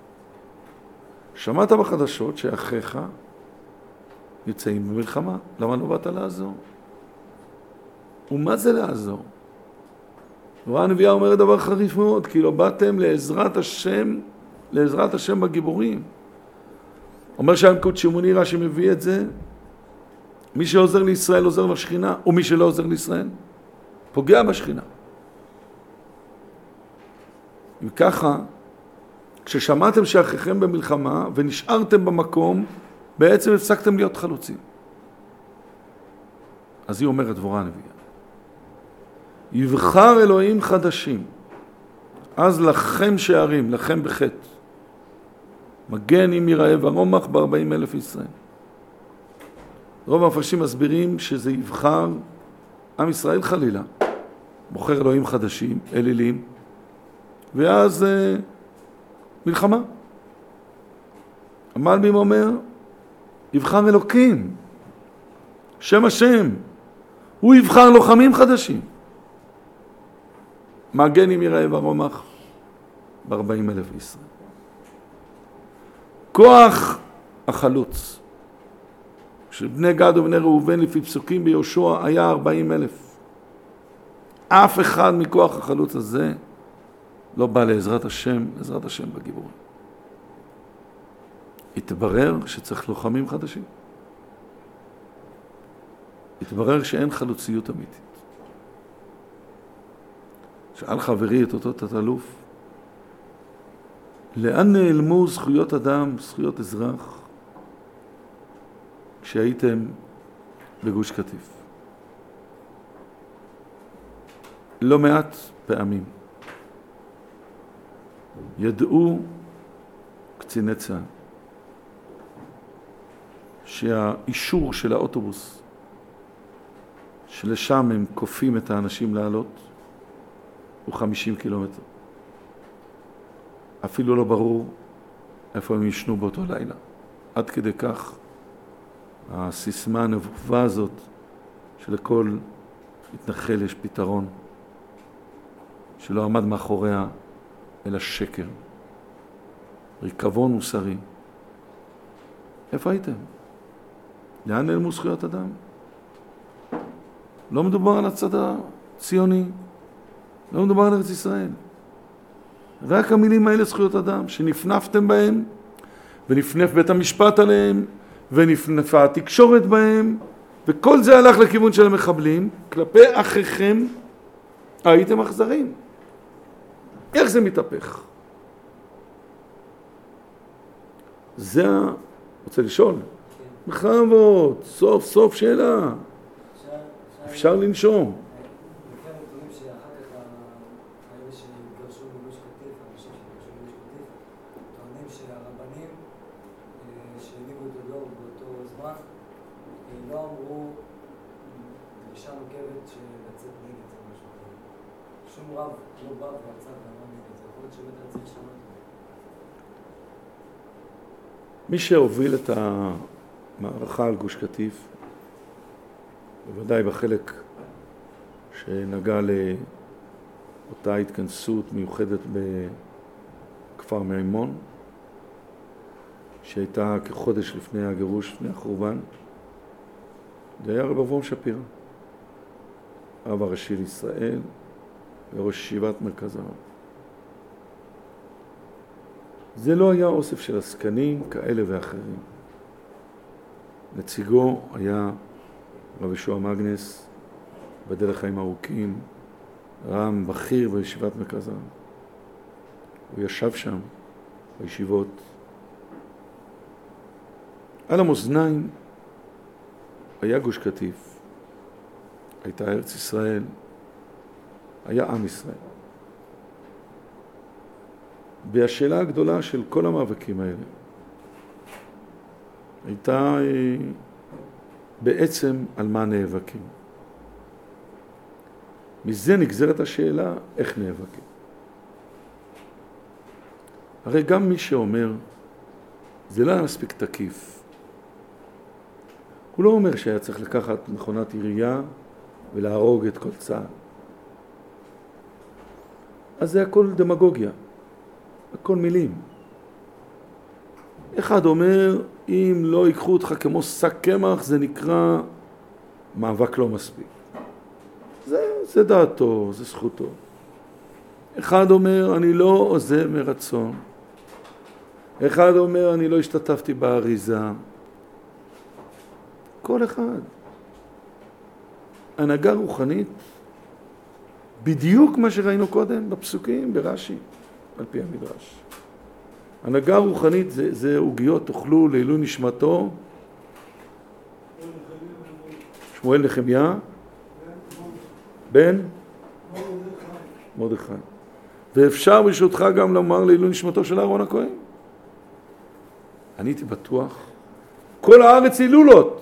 שמעת בחדשות שאחיך נמצאים במלחמה, למה לא באת לעזור? ומה זה לעזור? דבורה הנביאה אומרת דבר חריף מאוד, כי לא באתם לעזרת השם, לעזרת השם בגיבורים. אומר שהנקוד שמוני רש"י מביא את זה, מי שעוזר לישראל עוזר לשכינה, ומי שלא עוזר לישראל פוגע בשכינה. וככה, כששמעתם שאחיכם במלחמה ונשארתם במקום, בעצם הפסקתם להיות חלוצים. אז היא אומרת דבורה הנביאה, יבחר אלוהים חדשים, אז לכם שערים, לכם בחטא, מגן אם יראה ורומח בארבעים אלף ישראל. רוב המפרשים מסבירים שזה יבחר עם ישראל חלילה, בוחר אלוהים חדשים, אלילים, ואז אה, מלחמה. המלבים אומר, יבחר אלוקים, שם השם, הוא יבחר לוחמים חדשים. מגן אם יראה ורומח בארבעים אלף ישראל. כוח החלוץ של בני גד ובני ראובן לפי פסוקים ביהושע היה ארבעים אלף. אף אחד מכוח החלוץ הזה לא בא לעזרת השם, לעזרת השם בגיבורים. התברר שצריך לוחמים חדשים. התברר שאין חלוציות אמיתית. שאל חברי את אותו תת-אלוף, לאן נעלמו זכויות אדם, זכויות אזרח, כשהייתם בגוש קטיף? לא מעט פעמים ידעו קציני צה"ל שהאישור של האוטובוס שלשם הם קופים את האנשים לעלות הוא חמישים קילומטר. אפילו לא ברור איפה הם ישנו באותו לילה. עד כדי כך הסיסמה הנבובה הזאת שלכל מתנחל יש פתרון שלא עמד מאחוריה אלא שקר, ריקבון מוסרי. איפה הייתם? לאן נעלמו זכויות אדם? לא מדובר על הצד הציוני, לא מדובר על ארץ ישראל. רק המילים האלה זכויות אדם, שנפנפתם בהם, ונפנף בית המשפט עליהם, ונפנפה התקשורת בהם, וכל זה הלך לכיוון של המחבלים, כלפי אחיכם הייתם אכזרים. איך זה מתהפך? זה, רוצה לשאול, בכבוד, סוף סוף שאלה. אפשר לנשום. לא אמרו דרישה נוקבת שלצאת נגד זה משהו. שום רב לא בא ויצא ואמר נגד זה. יכול להיות שבאמת צריך לשנות. מי שהוביל את המערכה על גוש קטיף, בוודאי בחלק שנגע לאותה התכנסות מיוחדת בכפר מימון, שהייתה כחודש לפני הגירוש, לפני החורבן, זה היה רב אברום שפירא, הרב הראשי לישראל וראש ישיבת מרכז הרב. זה לא היה אוסף של עסקנים כאלה ואחרים. נציגו היה רב ישוע מגנס, בדרך חיים ארוכים, רם בכיר בישיבת מרכז הרב. הוא ישב שם בישיבות. על המאזניים היה גוש קטיף, הייתה ארץ ישראל, היה עם ישראל. והשאלה הגדולה של כל המאבקים האלה הייתה בעצם על מה נאבקים. מזה נגזרת השאלה איך נאבקים. הרי גם מי שאומר זה לא היה מספיק תקיף. הוא לא אומר שהיה צריך לקחת מכונת עירייה ולהרוג את כל צה"ל. אז זה הכל דמגוגיה, הכל מילים. אחד אומר, אם לא ייקחו אותך כמו שק קמח, זה נקרא מאבק לא מספיק. זה, זה דעתו, זה זכותו. אחד אומר, אני לא עוזב מרצון. אחד אומר, אני לא השתתפתי באריזה. כל אחד. הנהגה רוחנית, בדיוק מה שראינו קודם בפסוקים, ברש"י, על פי המדרש. הנהגה רוחנית זה, זה עוגיות, תאכלו לעילוי נשמתו. שמואל נחמיה, בן מרדכי. ואפשר ברשותך גם לומר לעילוי נשמתו של אהרון הכהן. אני הייתי בטוח, כל הארץ הילולות.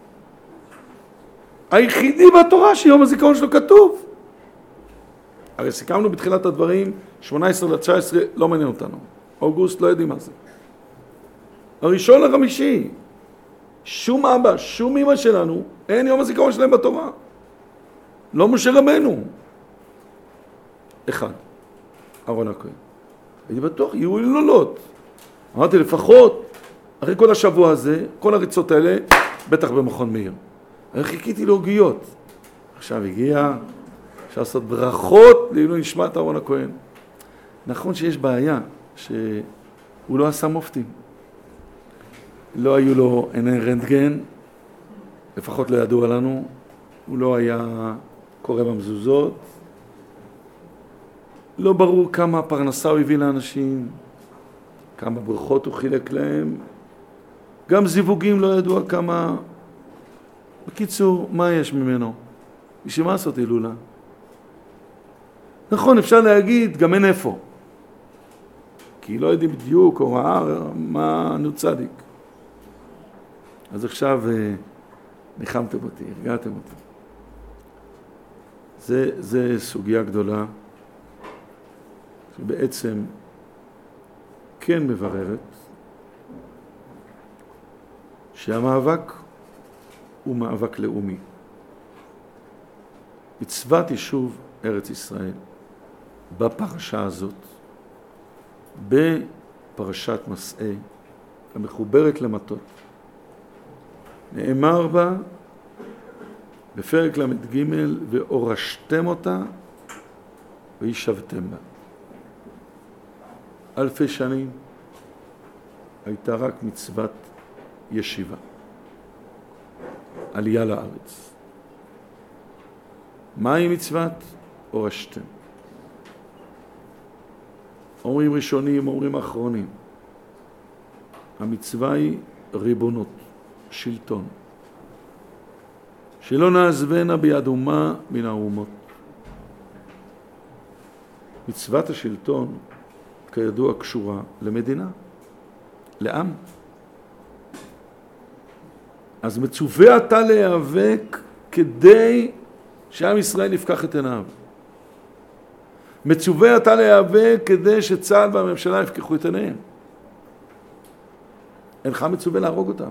היחידי בתורה שיום הזיכרון שלו כתוב. הרי סיכמנו בתחילת הדברים, שמונה עשרה לתשע עשרה לא מעניין אותנו. אוגוסט לא יודעים מה זה. הראשון לחמישי, שום אבא, שום אמא שלנו, אין יום הזיכרון שלהם בתורה. לא משה רבנו. אחד, אהרון הכהן. הייתי בטוח, יהיו הילולות. אמרתי לפחות, אחרי כל השבוע הזה, כל הריצות האלה, בטח במכון מאיר. אני חיכיתי לעוגיות. עכשיו הגיע, אפשר לעשות ברכות לעילוי נשמת אהרון הכהן. נכון שיש בעיה, שהוא לא עשה מופתים. לא היו לו עיני רנטגן, לפחות לא ידוע לנו. הוא לא היה קורא במזוזות. לא ברור כמה פרנסה הוא הביא לאנשים, כמה ברכות הוא חילק להם. גם זיווגים לא ידוע כמה. בקיצור, מה יש ממנו? בשביל מה לעשות הילולה? נכון, אפשר להגיד, גם אין איפה. כי לא יודעים בדיוק, או ראה מה נו צדיק. אז עכשיו ניחמתם אותי, הרגעתם אותי. זה, זה סוגיה גדולה, שבעצם כן מבררת, שהמאבק הוא מאבק לאומי. מצוות יישוב ארץ ישראל, בפרשה הזאת, בפרשת מסעי, המחוברת למטות, נאמר בה בפרק למד ג' ואורשתם אותה וישבתם בה. אלפי שנים הייתה רק מצוות ישיבה, עלייה לארץ. מהי מצוות? אורשתם. אומרים ראשונים, אומרים אחרונים. המצווה היא ריבונות, שלטון. שלא נעזבנה ביד אומה מן האומות. מצוות השלטון, כידוע, קשורה למדינה, לעם. אז מצווה אתה להיאבק כדי שעם ישראל יפקח את עיניו. מצווה אתה להיאבק כדי שצה"ל והממשלה יפקחו את עיניהם. אינך מצווה להרוג אותם.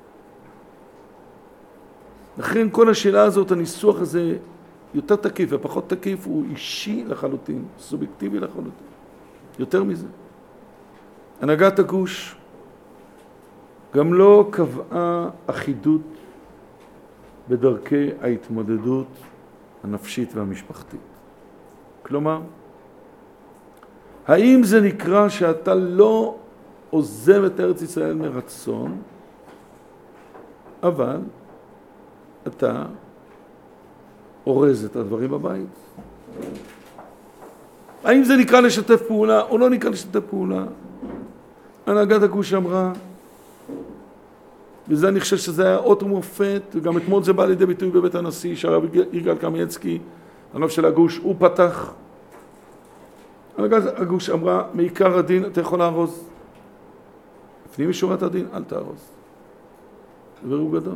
לכן כל השאלה הזאת, הניסוח הזה יותר תקיף ופחות תקיף, הוא אישי לחלוטין, סובייקטיבי לחלוטין. יותר מזה. הנהגת הגוש גם לא קבעה אחידות בדרכי ההתמודדות הנפשית והמשפחתית. כלומר, האם זה נקרא שאתה לא עוזב את ארץ ישראל מרצון, אבל אתה אורז את הדברים בבית? האם זה נקרא לשתף פעולה או לא נקרא לשתף פעולה? הנהגת הגוש אמרה, וזה אני חושב שזה היה אות ומופת, וגם אתמול זה בא לידי ביטוי בבית הנשיא, שהרב יגאל קמייצקי, הרב של הגוש, הוא פתח. הנהגת הגוש אמרה, מעיקר הדין אתה יכול להרוז. לפנים משורת הדין, אל תארוז. זה הוא גדול.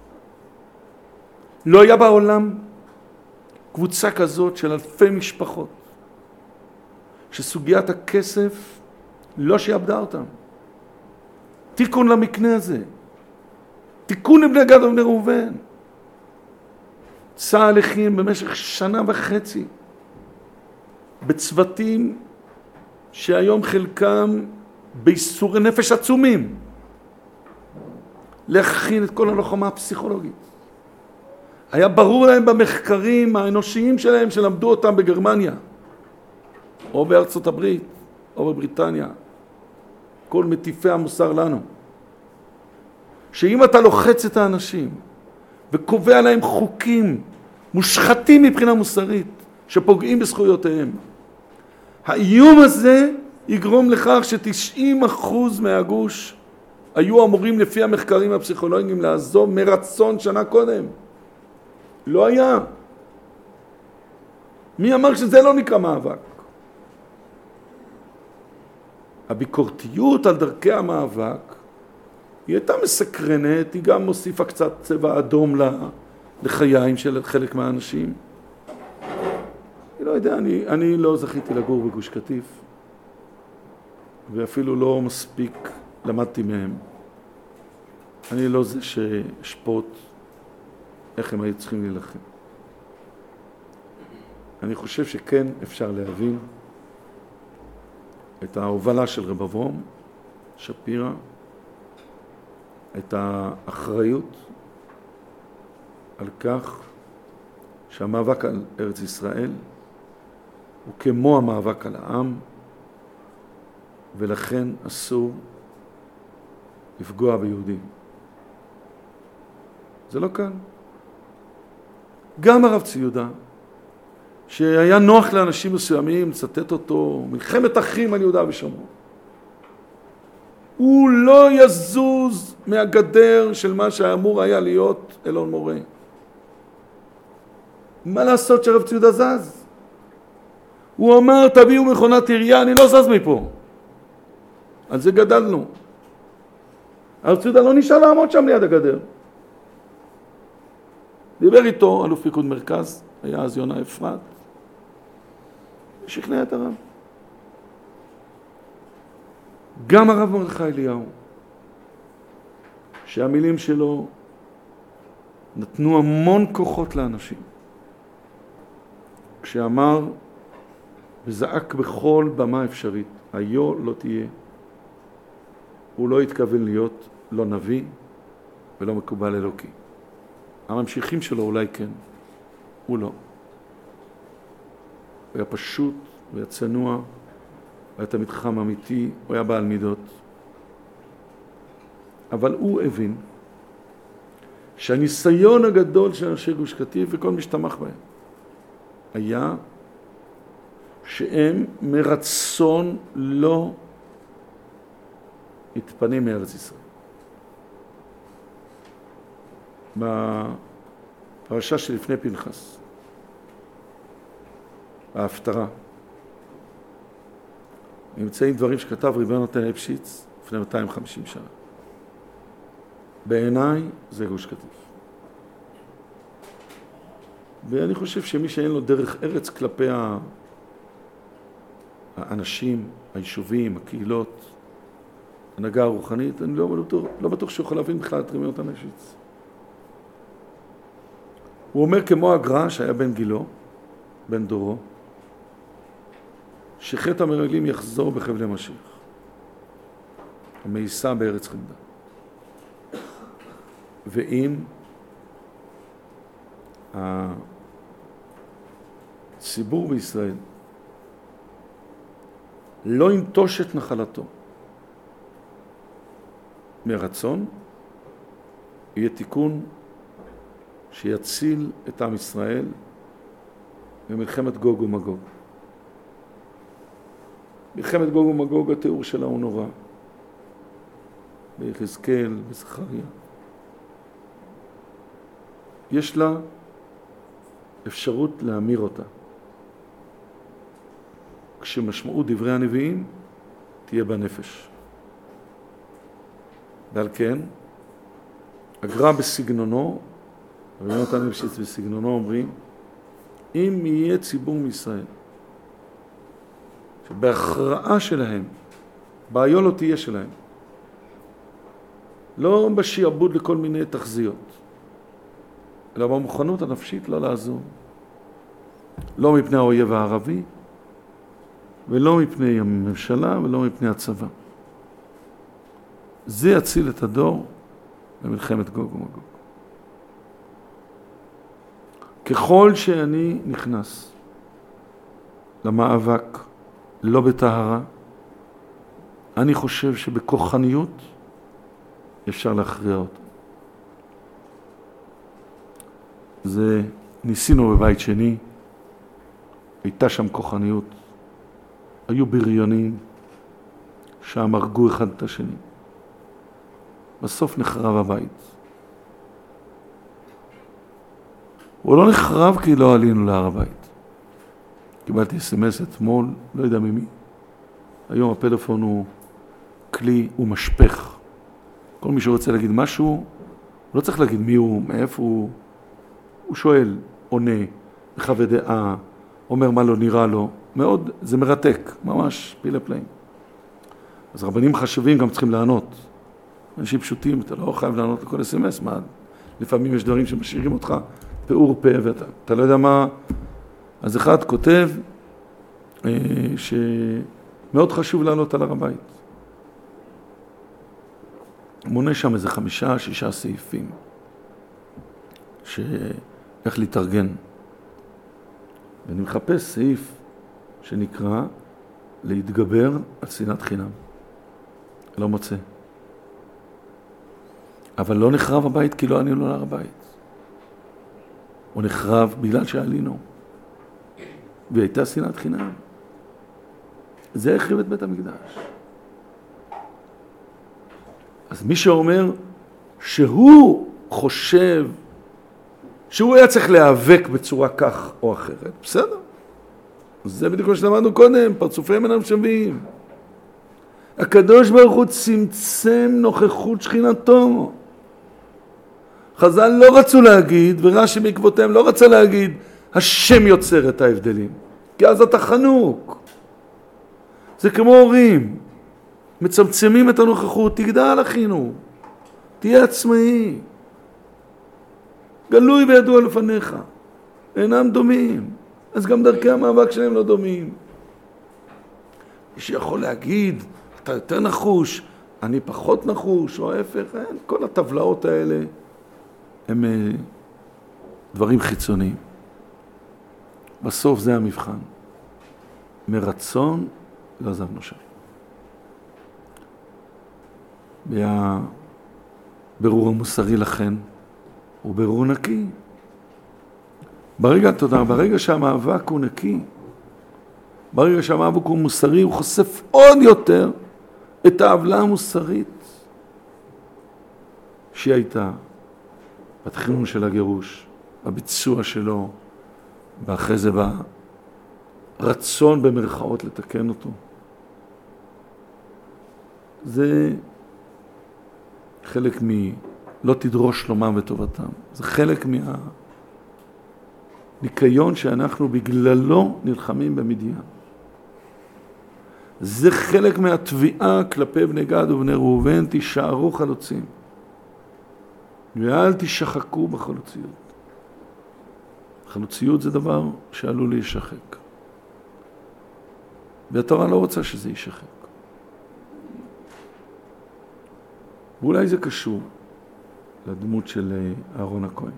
לא היה בעולם קבוצה כזאת של אלפי משפחות, שסוגיית הכסף לא שיעבדה אותם. תיקון למקנה הזה. תיקון לבני גד ובני ראובן. צה"ל הכין במשך שנה וחצי בצוותים שהיום חלקם בייסורי נפש עצומים להכין את כל הלוחמה הפסיכולוגית. היה ברור להם במחקרים האנושיים שלהם שלמדו אותם בגרמניה או בארצות הברית או בבריטניה, כל מטיפי המוסר לנו, שאם אתה לוחץ את האנשים וקובע להם חוקים מושחתים מבחינה מוסרית שפוגעים בזכויותיהם, האיום הזה יגרום לכך ש-תשעים אחוז מהגוש היו אמורים לפי המחקרים הפסיכולוגיים לעזוב מרצון שנה קודם. לא היה. מי אמר שזה לא נקרא מאבק? הביקורתיות על דרכי המאבק היא הייתה מסקרנת, היא גם מוסיפה קצת צבע אדום לחיים של חלק מהאנשים. אני לא יודע, אני, אני לא זכיתי לגור בגוש קטיף, ואפילו לא מספיק למדתי מהם. אני לא זה שאשפוט איך הם היו צריכים להילחם. אני חושב שכן אפשר להבין את ההובלה של רב אברהם שפירא, את האחריות על כך שהמאבק על ארץ ישראל הוא כמו המאבק על העם, ולכן אסור לפגוע ביהודים. זה לא קל. גם הרב ציודה, שהיה נוח לאנשים מסוימים לצטט אותו, מלחמת אחים על יהודה ושומרון, הוא לא יזוז מהגדר של מה שאמור היה להיות אלון מורה. מה לעשות שהרב ציודה זז? הוא אמר, תביאו מכונת עירייה, אני לא זז מפה. על זה גדלנו. הרב ציודה לא נשאר לעמוד שם ליד הגדר. דיבר איתו אלוף פיקוד מרכז, היה אז יונה אפרת, שכנע את הרב. גם הרב מרדכי אליהו, שהמילים שלו נתנו המון כוחות לאנשים. כשאמר וזעק בכל במה אפשרית, היו לא תהיה, הוא לא התכוון להיות לא נביא ולא מקובל אלוקי. הממשיכים שלו אולי כן, הוא לא. הוא היה פשוט, הוא היה צנוע, הוא היה תמיד חם אמיתי, הוא היה בעל מידות. אבל הוא הבין שהניסיון הגדול של אנשי גוש קטיף וכל מי שתמך בהם היה שהם מרצון לא התפנים מארץ ישראל. בפרשה שלפני פנחס, ההפטרה, נמצאים דברים שכתב רבי יונתן אפשיץ לפני מאתיים וחמישים שנה. בעיניי זה גוש קטיף. ואני חושב שמי שאין לו דרך ארץ כלפי האנשים, היישובים, הקהילות, הנהגה הרוחנית, אני לא בטוח, לא בטוח שהוא יכול להבין בכלל את רמיות הנשיץ. הוא אומר כמו הגר"א שהיה בן גילו, בן דורו, שחטא המרגלים יחזור בחבלי משיח, המאיסה בארץ חמדה. ואם הציבור בישראל לא ינטוש את נחלתו מרצון, יהיה תיקון שיציל את עם ישראל ממלחמת גוג ומגוג. מלחמת גוג ומגוג, התיאור שלה הוא נורא. ביחזקאל, בזכריה. יש לה אפשרות להמיר אותה. כשמשמעות דברי הנביאים תהיה בנפש. ועל כן, הגר"א בסגנונו, רבי יונתן ליפשיץ בסגנונו אומרים, אם יהיה ציבור מישראל, שבהכרעה שלהם, בעיון לא תהיה שלהם, לא בשיעבוד לכל מיני תחזיות, אלא במוכנות הנפשית לא לעזור, לא מפני האויב הערבי, ולא מפני הממשלה, ולא מפני הצבא. זה יציל את הדור במלחמת גוג ומגוג. ככל שאני נכנס למאבק לא בטהרה, אני חושב שבכוחניות אפשר להכריע אותו. זה ניסינו בבית שני, הייתה שם כוחניות, היו בריונים שם הרגו אחד את השני. בסוף נחרב הבית. הוא לא נחרב כי לא עלינו להר הבית. קיבלתי אס-אם-אס אתמול, לא יודע ממי. היום הפלאפון הוא כלי, הוא משפך. כל מי שרוצה להגיד משהו, הוא לא צריך להגיד מי הוא, מאיפה הוא. הוא שואל, עונה, מחווה דעה, אומר מה לא נראה לו. מאוד, זה מרתק, ממש פילה פלאים. אז רבנים חשובים גם צריכים לענות. אנשים פשוטים, אתה לא חייב לענות לכל אס-אם-אס, מה? לפעמים יש דברים שמשאירים אותך פעור פה, ואתה אתה לא יודע מה. אז אחד כותב אה, שמאוד חשוב לעלות על הר הבית. מונה שם איזה חמישה, שישה סעיפים, שאיך להתארגן. ואני מחפש סעיף שנקרא להתגבר על שנאת חינם. לא מוצא. אבל לא נחרב הבית כי לא עלינו להר הבית. הוא נחרב בגלל שעלינו. והייתה שנאת חינם. זה החריב את בית המקדש. אז מי שאומר שהוא חושב שהוא היה צריך להיאבק בצורה כך או אחרת, בסדר. זה בדיוק מה שלמדנו קודם, פרצופיהם אינם שווים. הקדוש ברוך הוא צמצם נוכחות שכינתו. חז"ל לא רצו להגיד, ורש"י בעקבותיהם לא רצה להגיד, השם יוצר את ההבדלים. כי אז אתה חנוק. זה כמו הורים. מצמצמים את הנוכחות, תגדל אחינו. תהיה עצמאי. גלוי וידוע לפניך. אינם דומים. אז גם דרכי המאבק שלהם לא דומים. מי שיכול להגיד, אתה יותר נחוש, אני פחות נחוש, או ההפך, אין. כל הטבלאות האלה הם דברים חיצוניים. בסוף זה המבחן. מרצון לא עזבנו שם. והבירור המוסרי לכן הוא בירור נקי. ברגע, תודה, ברגע שהמאבק הוא נקי, ברגע שהמאבק הוא מוסרי, הוא חושף עוד יותר את העוולה המוסרית שהיא הייתה בתכנון של הגירוש, בביצוע שלו, ואחרי זה ברצון במרכאות לתקן אותו. זה חלק מ... לא תדרוש שלומם וטובתם. זה חלק מהניקיון שאנחנו בגללו נלחמים במדיין. זה חלק מהתביעה כלפי בני גד ובני ראובן, תישארו חלוצים. ואל תשחקו בחלוציות. חלוציות זה דבר שעלול להישחק. והתורה לא רוצה שזה יישחק. ואולי זה קשור לדמות של אהרון הכהן.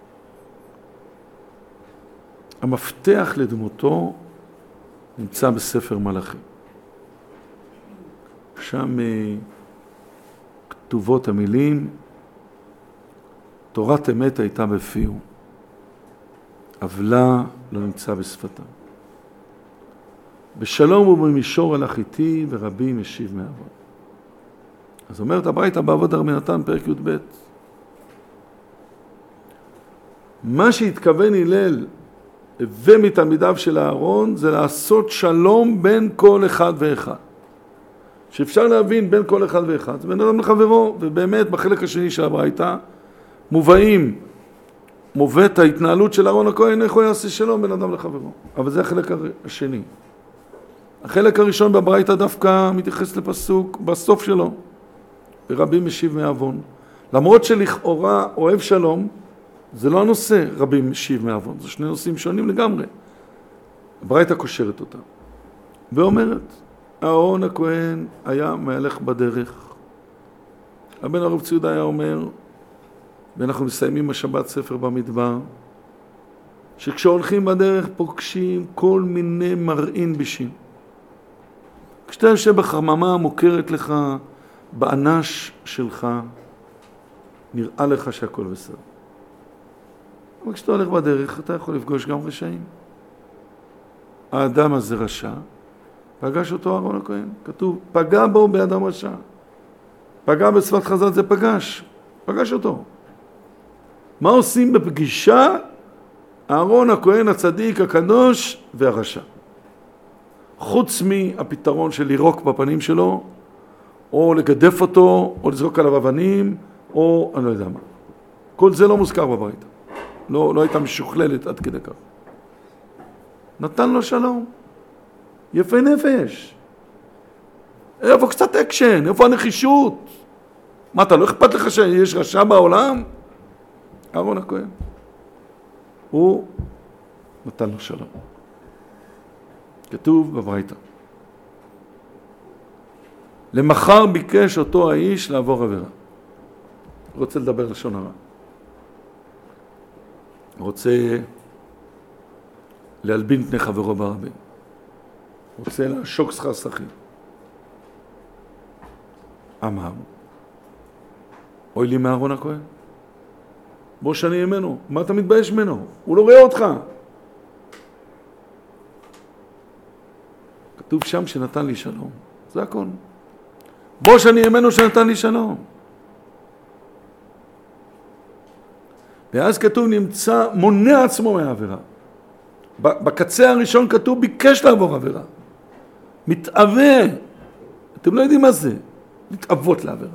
המפתח לדמותו נמצא בספר מלאכים. שם כתובות המילים, תורת אמת הייתה בפיהו, עוולה לא נמצא בשפתם. בשלום ובמישור הלך איתי ורבי משיב מעבוד. אז אומרת הברייתא באבות רבי נתן פרק י"ב. מה שהתכוון הלל ומתלמידיו של אהרון זה לעשות שלום בין כל אחד ואחד. שאפשר להבין בין כל אחד ואחד. זה בין אדם לחברו, ובאמת בחלק השני של הברייתא מובאים, מובאת ההתנהלות של אהרון הכהן, איך הוא יעשה שלום בין אדם לחברו. אבל זה החלק השני. החלק הראשון בברייתא דווקא מתייחס לפסוק בסוף שלו, ורבי משיב מעוון. למרות שלכאורה אוהב שלום, זה לא הנושא רבי משיב מעוון, זה שני נושאים שונים לגמרי. הברייתא קושרת אותם, ואומרת, אהרון הכהן היה מהלך בדרך. הבן הרב ציודה היה אומר, ואנחנו מסיימים השבת ספר במדבר, שכשהולכים בדרך פוגשים כל מיני מרעין בישים. כשאתה יושב בחממה המוכרת לך, באנש שלך, נראה לך שהכל בסדר. אבל כשאתה הולך בדרך, אתה יכול לפגוש גם רשעים. האדם הזה רשע, פגש אותו אהרון הכהן. כתוב, פגע בו באדם רשע. פגע בשפת חז"ל זה פגש. פגש אותו. מה עושים בפגישה? אהרון הכהן הצדיק הקדוש והרשע. חוץ מהפתרון של לירוק בפנים שלו, או לגדף אותו, או לזרוק עליו אבנים, או אני לא יודע מה. כל זה לא מוזכר בברייתא. לא, לא הייתה משוכללת עד כדי כך. נתן לו שלום. יפה נפש. איפה קצת אקשן? איפה הנחישות? מה, אתה לא אכפת לך שיש רשע בעולם? אהרון הכהן. הוא נתן לו שלום. כתוב בברייתא. למחר ביקש אותו האיש לעבור עבירה. הוא רוצה לדבר לשון הרע. הוא רוצה להלבין פני חברו ברבים. הוא רוצה להשוק שכר שכיר. אמר, אוי לי מאהרון הכהן. בוא שאני ממנו. מה אתה מתבייש ממנו? הוא לא רואה אותך. כתוב שם שנתן לי שלום. זה הכל. בוא שאני ממנו שנתן לי שלום. ואז כתוב נמצא, מונע עצמו מהעבירה. בקצה הראשון כתוב ביקש לעבור עבירה. מתאווה. אתם לא יודעים מה זה. מתאוות לעבירה.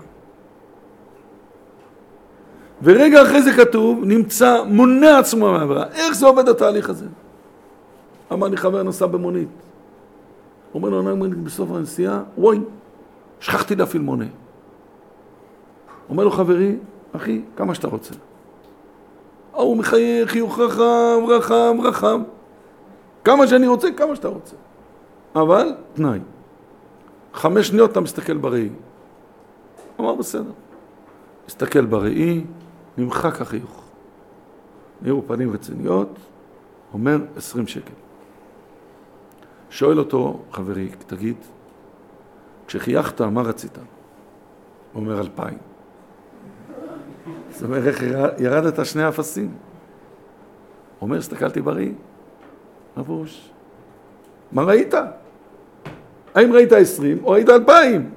ורגע אחרי זה כתוב, נמצא, מונע עצמו מהעבירה. איך זה עובד התהליך הזה? אמר לי חבר נוסע במונית. אומר לו, נהג מונית בסוף הנסיעה, וואי, שכחתי להפעיל מונה. אומר לו חברי, אחי, כמה שאתה רוצה. הוא מחייך, חיוך רחב, רחב, רחב. כמה שאני רוצה, כמה שאתה רוצה. אבל, תנאי. חמש שניות אתה מסתכל בראי. אמר בסדר. מסתכל בראי, נמחק החיוך. נראו פנים רציניות, אומר עשרים שקל. שואל אותו, חברי, תגיד, כשחייכת, מה רצית? אומר אלפיים. זאת אומרת, איך ירדת שני אפסים? אומר, הסתכלתי בראי, מבוש. מה ראית? האם ראית עשרים או ראית אלפיים?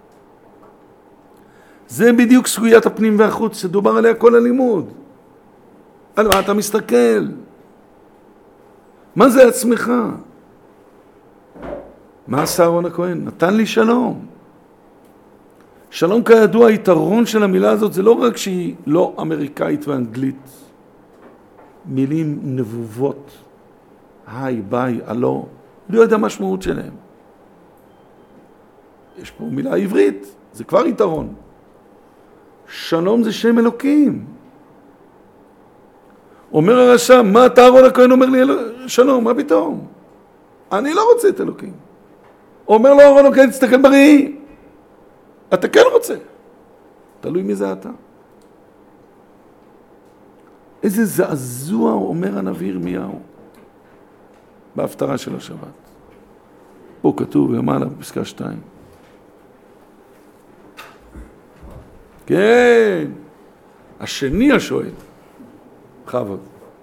זה בדיוק סוגיית הפנים והחוץ, שדובר עליה כל הלימוד. על מה אתה מסתכל? מה זה עצמך? מה עשה אהרון הכהן? נתן לי שלום. שלום כידוע, היתרון של המילה הזאת זה לא רק שהיא לא אמריקאית ואנגלית. מילים נבובות, היי, ביי, הלו, לא יודע מה המשמעות שלהם. יש פה מילה עברית, זה כבר יתרון. שלום זה שם אלוקים. אומר הרשע, מה אתה אהרון הכהן אומר לי שלום, מה פתאום? אני לא רוצה את אלוקים. אומר לו אהרון הכהן, תסתכל בראי. אתה כן רוצה. תלוי מי זה אתה. איזה זעזוע אומר הנביא ירמיהו בהפטרה של השבת. פה כתוב למעלה בפסקה שתיים. כן, השני השואל, בכבוד.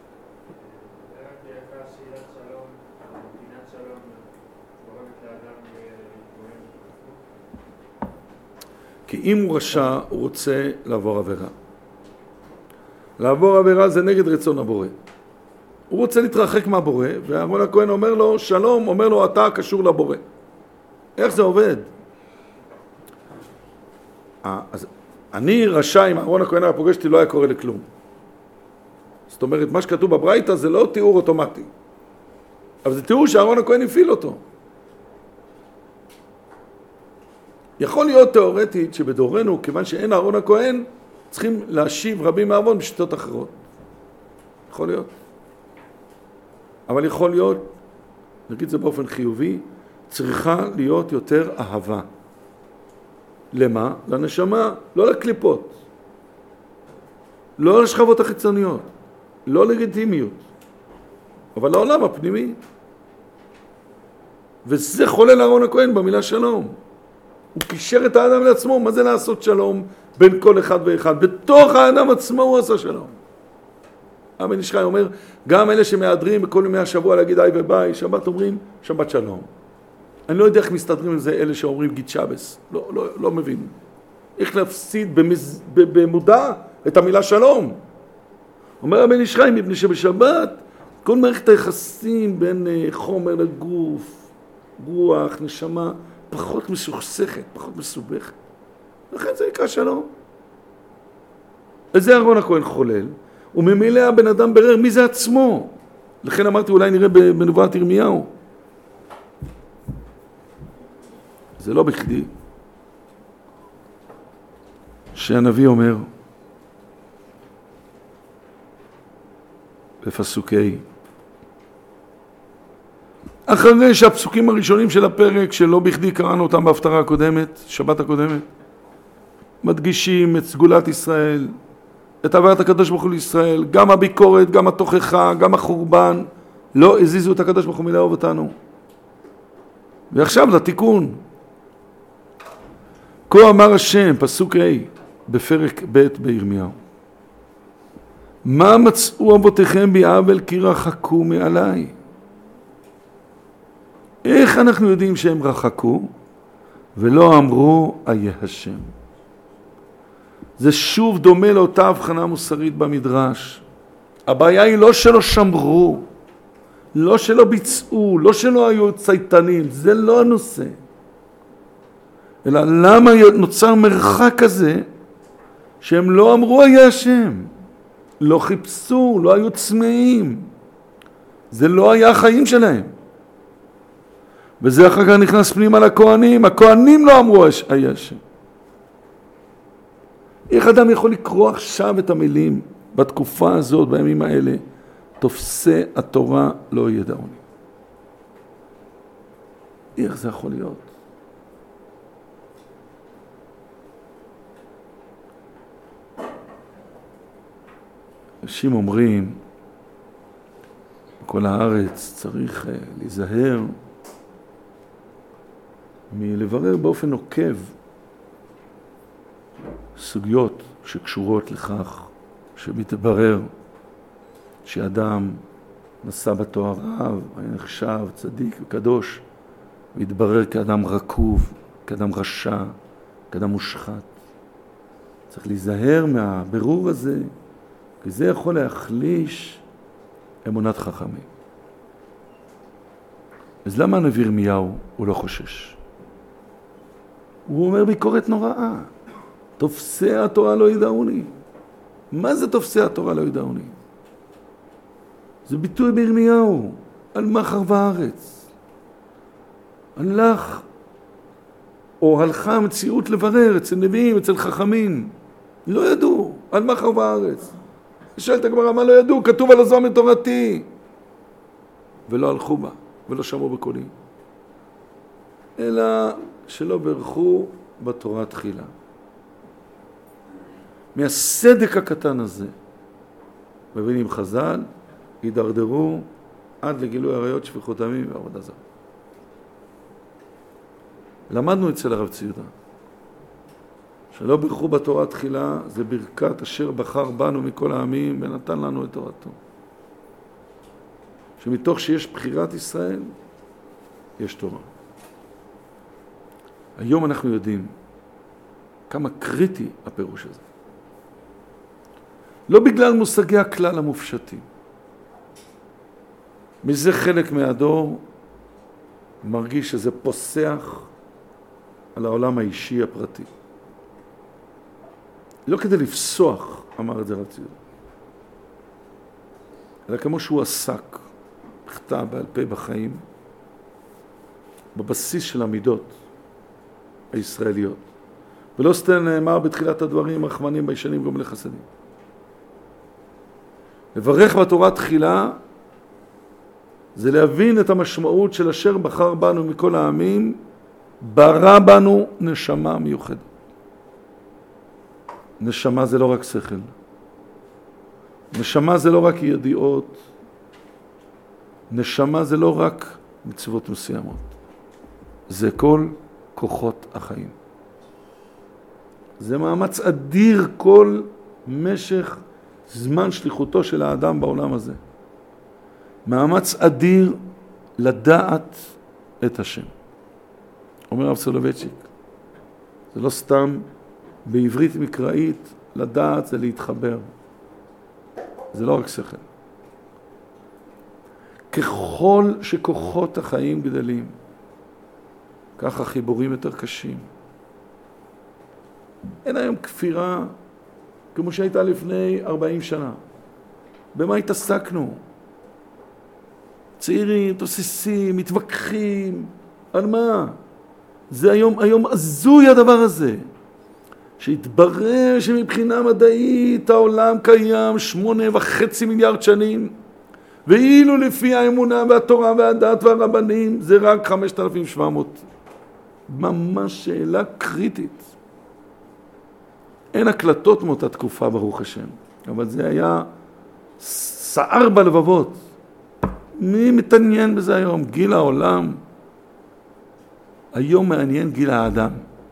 כי אם הוא רשע, הוא רוצה לעבור עבירה. לעבור עבירה זה נגד רצון הבורא. הוא רוצה להתרחק מהבורא, ואהרון הכהן אומר לו, שלום, אומר לו, אתה קשור לבורא. איך זה עובד? אז אני רשע, אם אהרון הכהן היה פוגש אותי, לא היה קורא לכלום. זאת אומרת, מה שכתוב בברייתא זה לא תיאור אוטומטי. אבל זה תיאור שאהרון הכהן הפעיל אותו. יכול להיות תיאורטית שבדורנו, כיוון שאין אהרון הכהן, צריכים להשיב רבים מהעוון בשיטות אחרות. יכול להיות. אבל יכול להיות, נגיד זה באופן חיובי, צריכה להיות יותר אהבה. למה? לנשמה, לא לקליפות. לא לשכבות החיצוניות. לא לגיטימיות. אבל לעולם הפנימי. וזה חולל אהרון הכהן במילה שלום. הוא קישר את האדם לעצמו. מה זה לעשות שלום בין כל אחד ואחד? בתוך האדם עצמו הוא עשה שלום. הבן איש חי אומר, גם אלה שמהדרים בכל ימי השבוע להגיד איי וביי, שבת אומרים שבת שלום. אני לא יודע איך מסתדרים עם זה אלה שאומרים גיד שבס. לא, לא, לא מבין. איך להפסיד במז... במודע את המילה שלום. אומר הבן איש חי, מפני שבשבת כל מערכת היחסים בין חומר לגוף, רוח, נשמה, פחות מסוכסכת, פחות מסובכת. לכן זה נקרא שלום. וזה אהרון הכהן חולל, וממילא הבן אדם ברר מי זה עצמו. לכן אמרתי, אולי נראה בנבואת ירמיהו. זה לא בכדי שהנביא אומר בפסוקי, אחרי שהפסוקים הראשונים של הפרק, שלא בכדי קראנו אותם בהפטרה הקודמת, שבת הקודמת, מדגישים את סגולת ישראל, את עבודת הקדוש ברוך הוא לישראל, גם הביקורת, גם התוכחה, גם החורבן, לא הזיזו את הקדוש ברוך הוא מלאהוב אותנו. ועכשיו לתיקון. כה אמר השם, פסוק ה' בפרק ב' בירמיהו. מה מצאו אבותיכם בעוול כי רחקו מעליי? איך אנחנו יודעים שהם רחקו ולא אמרו איה השם? זה שוב דומה לאותה הבחנה מוסרית במדרש. הבעיה היא לא שלא שמרו, לא שלא ביצעו, לא שלא היו צייתנים, זה לא הנושא. אלא למה נוצר מרחק כזה שהם לא אמרו איה השם? לא חיפשו, לא היו צמאים. זה לא היה החיים שלהם. וזה אחר כך נכנס פנימה לכהנים. הכהנים לא אמרו איה השם. איך אדם יכול לקרוא עכשיו את המילים בתקופה הזאת, בימים האלה, תופסי התורה לא ידעוני? איך זה יכול להיות? אנשים אומרים, בכל הארץ צריך להיזהר מלברר באופן עוקב סוגיות שקשורות לכך שמתברר שאדם נשא בתואר רב, היה נחשב, צדיק וקדוש, והתברר כאדם רקוב, כאדם רשע, כאדם מושחת. צריך להיזהר מהבירור הזה, כי זה יכול להחליש אמונת חכמים. אז למה הנביא ירמיהו הוא לא חושש? הוא אומר ביקורת נוראה. תופסי התורה לא ידעוני. מה זה תופסי התורה לא ידעוני? זה ביטוי בירמיהו, על מה חרבה הארץ. הלך או הלכה המציאות לברר אצל נביאים, אצל חכמים. לא ידעו, על מה חרבה הארץ. שואלת הגמרא, מה לא ידעו? כתוב על עזוב מתורתי. ולא הלכו בה, ולא שמעו בקולי. אלא שלא ברכו בתורה תחילה. מהסדק הקטן הזה, מבינים חז"ל, הידרדרו עד לגילוי עריות, שפיכות דמים ועבודה זרה. למדנו אצל הרב ציודה, שלא ברכו בתורה תחילה, זה ברכת אשר בחר בנו מכל העמים ונתן לנו את תורתו. שמתוך שיש בחירת ישראל, יש תורה. היום אנחנו יודעים כמה קריטי הפירוש הזה. לא בגלל מושגי הכלל המופשטים. מזה חלק מהדור מרגיש שזה פוסח על העולם האישי הפרטי. לא כדי לפסוח, אמר את זה רב ציודה, אלא כמו שהוא עסק בכתב בעל פה בחיים, בבסיס של המידות הישראליות. ולא סתם נאמר בתחילת הדברים, רחמנים ביישנים גומלי חסדים. לברך בתורה תחילה זה להבין את המשמעות של אשר בחר בנו מכל העמים, ברא בנו נשמה מיוחדת. נשמה זה לא רק שכל. נשמה זה לא רק ידיעות. נשמה זה לא רק מצוות מסוימות. זה כל כוחות החיים. זה מאמץ אדיר כל משך זמן שליחותו של האדם בעולם הזה. מאמץ אדיר לדעת את השם. אומר רב סולובייצ'יק, זה לא סתם בעברית מקראית, לדעת זה להתחבר. זה לא רק שכל. ככל שכוחות החיים גדלים, ככה חיבורים יותר קשים. אין היום כפירה כמו שהייתה לפני ארבעים שנה. במה התעסקנו? צעירים, תוססים, מתווכחים. על מה? זה היום, היום עזוי הדבר הזה. שהתברר שמבחינה מדעית העולם קיים שמונה וחצי מיליארד שנים, ואילו לפי האמונה והתורה והדת והרבנים זה רק חמשת אלפים שבע מאות. ממש שאלה קריטית. אין הקלטות מאותה תקופה ברוך השם, אבל זה היה סער בלבבות. מי מתעניין בזה היום? גיל העולם. היום מעניין גיל האדם.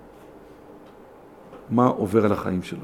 מה עובר על החיים שלו.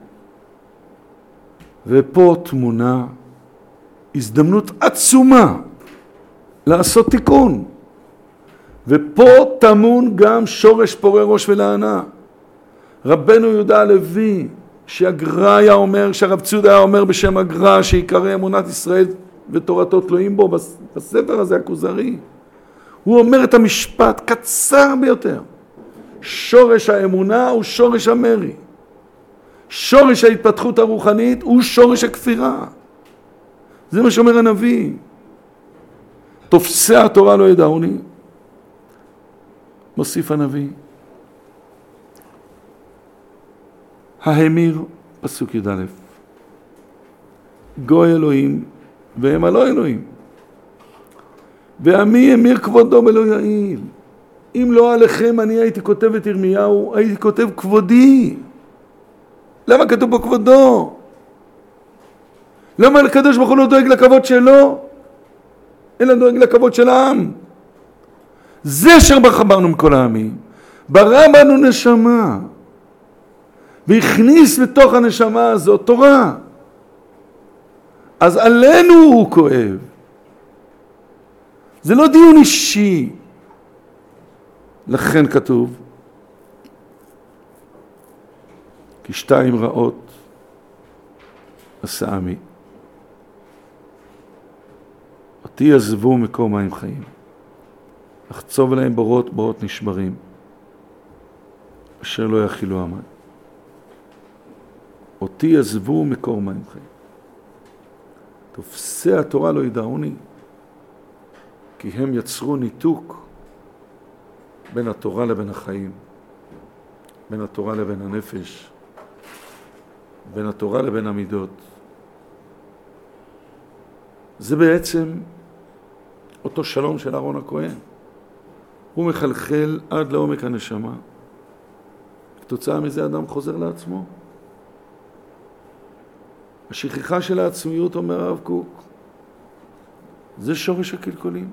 ופה תמונה, הזדמנות עצומה לעשות תיקון. ופה תמון גם שורש פורה ראש ולענה. רבנו יהודה הלוי, שהגר"א היה אומר, שהרב ציודה היה אומר בשם הגר"א, שיקרא אמונת ישראל ותורתו תלויים בו, בספר הזה הכוזרי. הוא אומר את המשפט קצר ביותר. שורש האמונה הוא שורש המרי. שורש ההתפתחות הרוחנית הוא שורש הכפירה. זה מה שאומר הנביא. תופסי התורה לא ידעוני. מוסיף הנביא. ההמיר, פסוק י"א. גוי אלוהים והם הלא אלוהים. ועמי המיר כבודו בלא יעיל. אם לא עליכם אני הייתי כותב את ירמיהו, הייתי כותב כבודי. למה כתוב פה כבודו? למה הקדוש ברוך הוא לא דואג לכבוד שלו? אלא דואג לכבוד של העם. זה אשר בחברנו מכל העמים. ברא בנו נשמה. והכניס לתוך הנשמה הזאת תורה. אז עלינו הוא כואב. זה לא דיון אישי. לכן כתוב, כי שתיים רעות עשה עמי. אותי עזבו מקום מים חיים. לחצוב להם בורות, בורות נשברים. אשר לא יכילו המים. אותי עזבו מקור מים חיים. תופסי התורה לא ידעוני, כי הם יצרו ניתוק בין התורה לבין החיים. בין התורה לבין הנפש, בין התורה לבין המידות. זה בעצם אותו שלום של אהרון הכהן. הוא מחלחל עד לעומק הנשמה. כתוצאה מזה אדם חוזר לעצמו. השכחה של העצמיות, אומר הרב קוק, זה שורש הקלקולים.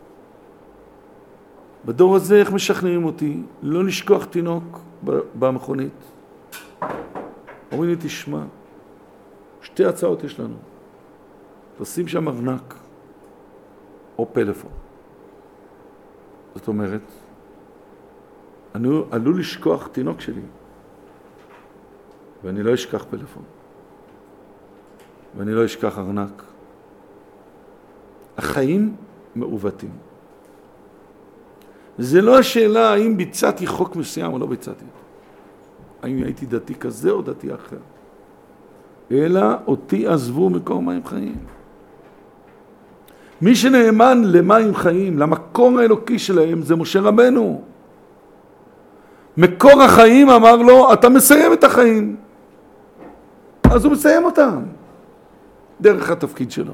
בדור הזה איך משכנעים אותי? לא לשכוח תינוק במכונית. אומרים לי, תשמע, שתי הצעות יש לנו. תשים שם ארנק או פלאפון. זאת אומרת, אני עלול לשכוח תינוק שלי, ואני לא אשכח פלאפון, ואני לא אשכח ארנק. החיים מעוותים. זה לא השאלה האם ביצעתי חוק מסוים או לא ביצעתי. האם הייתי דתי כזה או דתי אחר. אלא אותי עזבו מקור מים חיים. מי שנאמן למים חיים, למקור האלוקי שלהם, זה משה רבנו. מקור החיים אמר לו, אתה מסיים את החיים. אז הוא מסיים אותם. דרך התפקיד שלו.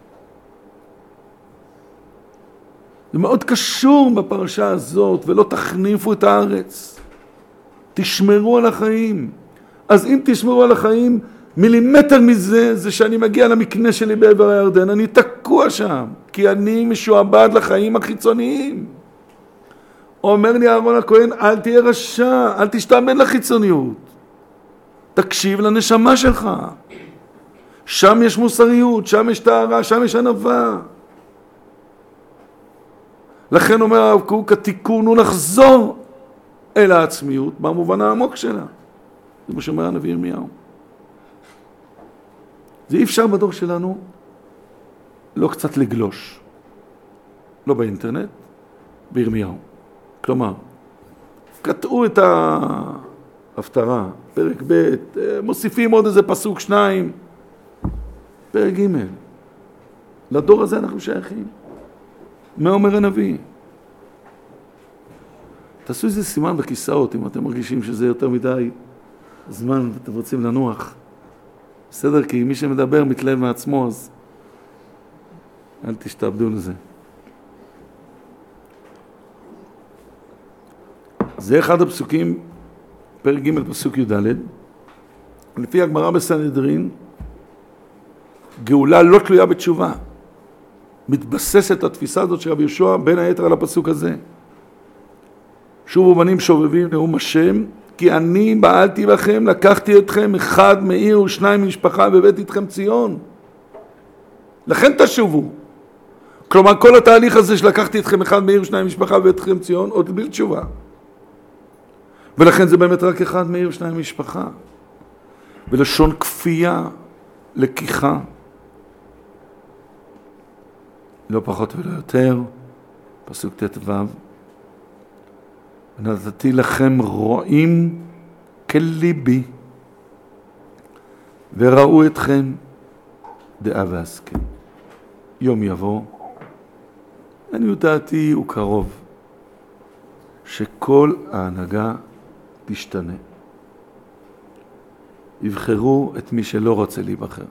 זה מאוד קשור בפרשה הזאת, ולא תחניפו את הארץ. תשמרו על החיים. אז אם תשמרו על החיים, מילימטר מזה, זה שאני מגיע למקנה שלי בעבר הירדן, אני תקוע שם, כי אני משועבד לחיים החיצוניים. אומר לי אהרון הכהן, אל תהיה רשע, אל תשתעבד לחיצוניות. תקשיב לנשמה שלך. שם יש מוסריות, שם יש טהרה, שם יש ענווה. לכן אומר הרב קוק, התיקון הוא לחזור אל העצמיות, במובן העמוק שלה. זה מה שאומר הנביא ירמיהו. זה אי אפשר בדור שלנו לא קצת לגלוש. לא באינטרנט, בירמיהו. כלומר, קטעו את ההפטרה, פרק ב', מוסיפים עוד איזה פסוק שניים, פרק ג'. לדור הזה אנחנו שייכים. מה אומר הנביא? תעשו איזה סימן בכיסאות, אם אתם מרגישים שזה יותר מדי זמן ואתם רוצים לנוח. בסדר, כי מי שמדבר מתלהב מעצמו, אז אל תשתעבדו לזה. זה אחד הפסוקים, פרק ג' פסוק י' ד', לפי הגמרא בסנהדרין, גאולה לא תלויה בתשובה. מתבססת התפיסה הזאת של רבי יהושע בין היתר על הפסוק הזה. שובו בנים שובבים נאום השם, כי אני בעלתי בכם, לקחתי אתכם אחד מעיר ושניים ממשפחה ובית איתכם ציון. לכן תשובו. כלומר, כל התהליך הזה שלקחתי אתכם אחד מעיר ושניים ממשפחה ובית איתכם ציון, עוד בלי תשובה. ולכן זה באמת רק אחד מעיר ושניים ממשפחה. ולשון כפייה, לקיחה. לא פחות ולא יותר, פסוק ת' ו', ונתתי לכם רועים כליבי, וראו אתכם דעה והשכל. יום יבוא, אני יודעתי הוא קרוב, שכל ההנהגה תשתנה. יבחרו את מי שלא רוצה להיבחר.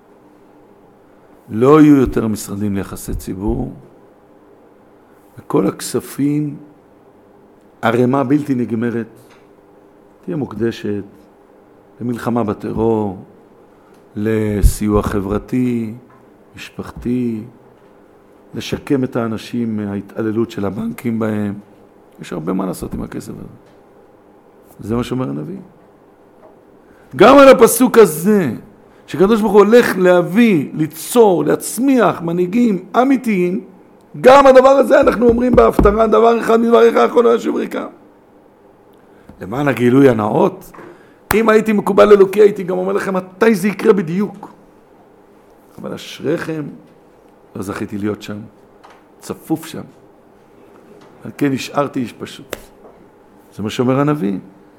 לא יהיו יותר משרדים ליחסי ציבור, וכל הכספים, הרמה בלתי נגמרת, תהיה מוקדשת למלחמה בטרור, לסיוע חברתי, משפחתי, לשקם את האנשים מההתעללות של הבנקים בהם. יש הרבה מה לעשות עם הכסף הזה. זה מה שאומר הנביא. גם על הפסוק הזה, שקדוש ברוך הוא הולך להביא, ליצור, להצמיח מנהיגים אמיתיים, גם הדבר הזה אנחנו אומרים בהפטרה, דבר אחד מדבריך האחרון לא ישוב ריקם. למען הגילוי הנאות, אם הייתי מקובל אלוקי, הייתי גם אומר לכם מתי זה יקרה בדיוק. אבל אשריכם, לא זכיתי להיות שם, צפוף שם. על כן נשארתי איש פשוט. זה מה שאומר הנביא.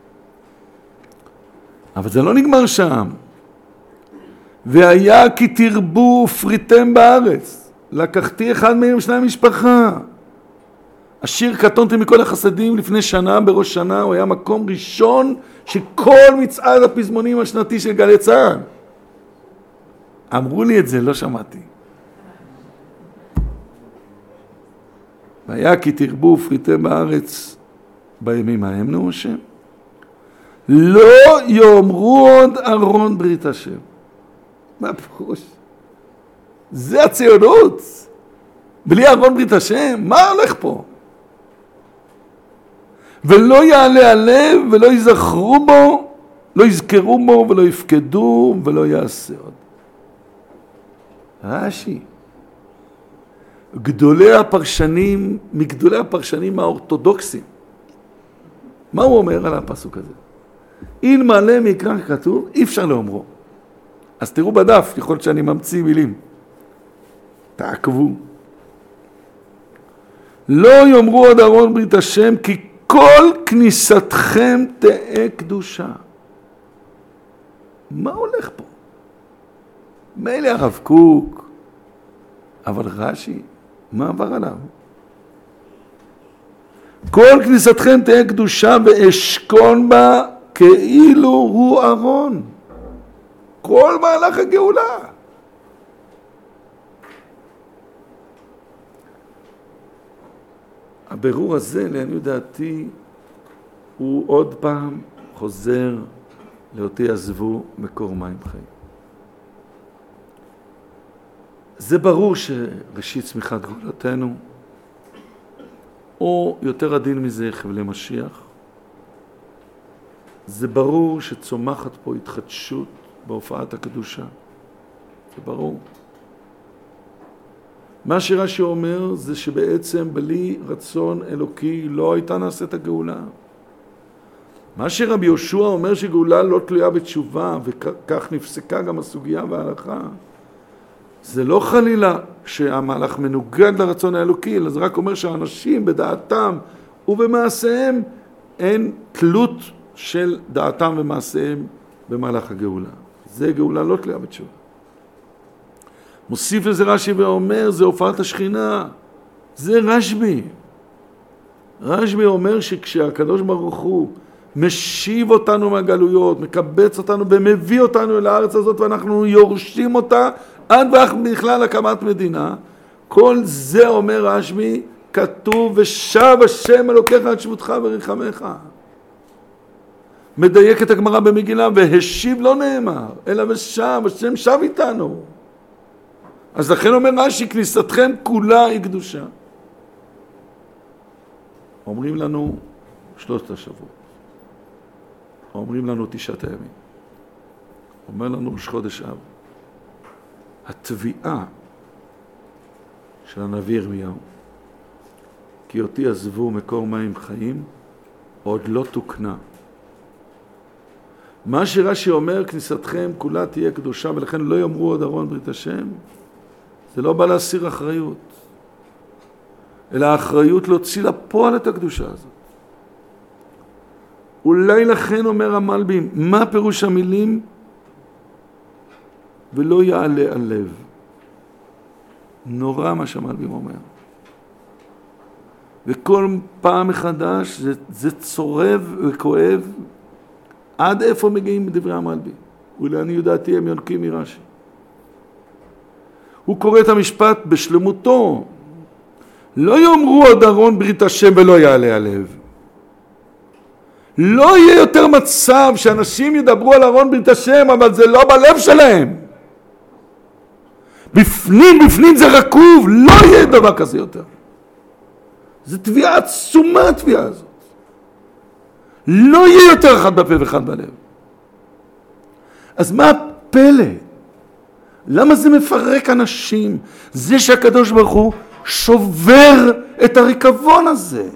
אבל זה לא נגמר שם. והיה כי תרבו ופריתם בארץ. לקחתי אחד מהם שניים משפחה. השיר קטונתי מכל החסדים לפני שנה, בראש שנה, הוא היה מקום ראשון שכל מצעד הפזמונים השנתי של גלי צה"ל. אמרו לי את זה, לא שמעתי. והיה כי תרבו ופריתם בארץ בימים ההם, נו השם. לא יאמרו עוד ארון ברית השם. מה פירוש? זה הציונות. בלי ארון ברית השם, מה הולך פה? ולא יעלה הלב ולא יזכרו בו, לא יזכרו בו ולא יפקדו ולא יעשה עוד. רש"י. גדולי הפרשנים, מגדולי הפרשנים האורתודוקסים. מה הוא אומר על הפסוק הזה? אין מעלה מקרא כתוב, אי אפשר לאומרו. אז תראו בדף, יכול להיות שאני ממציא מילים. תעקבו. לא יאמרו עוד ארון ברית השם, כי כל כניסתכם תהיה קדושה. מה הולך פה? מילא הרב קוק, אבל רש"י, מה עבר עליו? כל כניסתכם תהיה קדושה ואשכון בה כאילו הוא ארון. כל מהלך הגאולה. הבירור הזה, לעניות דעתי, הוא עוד פעם חוזר לאותי עזבו מקור מים חיים. זה ברור שראשית צמיחת גאולתנו, או יותר עדין מזה חבלי משיח, זה ברור שצומחת פה התחדשות בהופעת הקדושה. זה ברור. מה שרש"י אומר זה שבעצם בלי רצון אלוקי לא הייתה נעשית הגאולה. מה שרבי יהושע אומר שגאולה לא תלויה בתשובה, וכך נפסקה גם הסוגיה וההלכה, זה לא חלילה שהמהלך מנוגד לרצון האלוקי, אלא זה רק אומר שהאנשים בדעתם ובמעשיהם אין תלות של דעתם ומעשיהם במהלך הגאולה. זה גאולה לא תלויה בתשובה. מוסיף לזה רש"י ואומר, זה הופעת השכינה. זה רשב"י. רשב"י אומר שכשהקדוש ברוך הוא משיב אותנו מהגלויות, מקבץ אותנו ומביא אותנו אל הארץ הזאת ואנחנו יורשים אותה עד בכלל הקמת מדינה, כל זה אומר רשב"י, כתוב ושב השם אלוקיך עד שבותך וריחמך. מדייק את הגמרא במגילה, והשיב לא נאמר, אלא ושב, השם שב איתנו. אז לכן אומר רש"י, כניסתכם כולה היא קדושה. אומרים לנו שלושת השבועות. אומרים לנו תשעת הימים. אומר לנו ראש חודש אב. התביעה של הנביא ירמיהו, כי אותי עזבו מקור מים חיים, עוד לא תוקנה. מה שרש"י אומר, כניסתכם כולה תהיה קדושה, ולכן לא יאמרו עוד ארון ברית השם, זה לא בא להסיר אחריות, אלא האחריות להוציא לפועל את הקדושה הזאת. אולי לכן אומר המלבים, מה פירוש המילים? ולא יעלה הלב. נורא מה שהמלבים אומר. וכל פעם מחדש זה, זה צורב וכואב. עד איפה מגיעים בדברי המלבים? ולעני יודעתי הם יונקים מרש"י. הוא קורא את המשפט בשלמותו. לא יאמרו עוד ארון ברית השם ולא יעלה הלב. לא יהיה יותר מצב שאנשים ידברו על ארון ברית השם, אבל זה לא בלב שלהם. בפנים, בפנים זה רקוב, לא יהיה דבר כזה יותר. זה תביעה עצומה, התביעה הזאת. לא יהיה יותר אחד בפה ואחד בלב. אז מה הפלא? למה זה מפרק אנשים? זה שהקדוש ברוך הוא שובר את הריקבון הזה.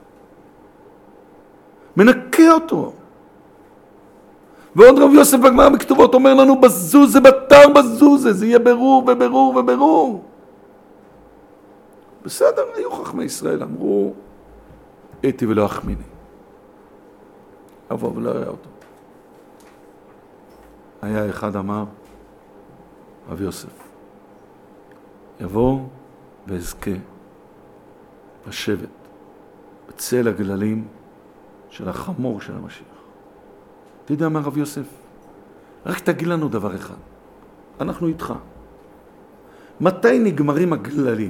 מנקה אותו. ועוד רב יוסף בגמרא בכתובות אומר לנו בזוז זה בתר בזוז זה, זה יהיה ברור וברור וברור. בסדר, היו חכמי ישראל, אמרו איתי ולא אחמיני. אבוא ולא היה אותו. היה אחד אמר, רב יוסף, יבוא ואזכה בשבט בצל הגללים של החמור של המשיח. אתה יודע מה רב יוסף? רק תגיד לנו דבר אחד. אנחנו איתך. מתי נגמרים הגללים?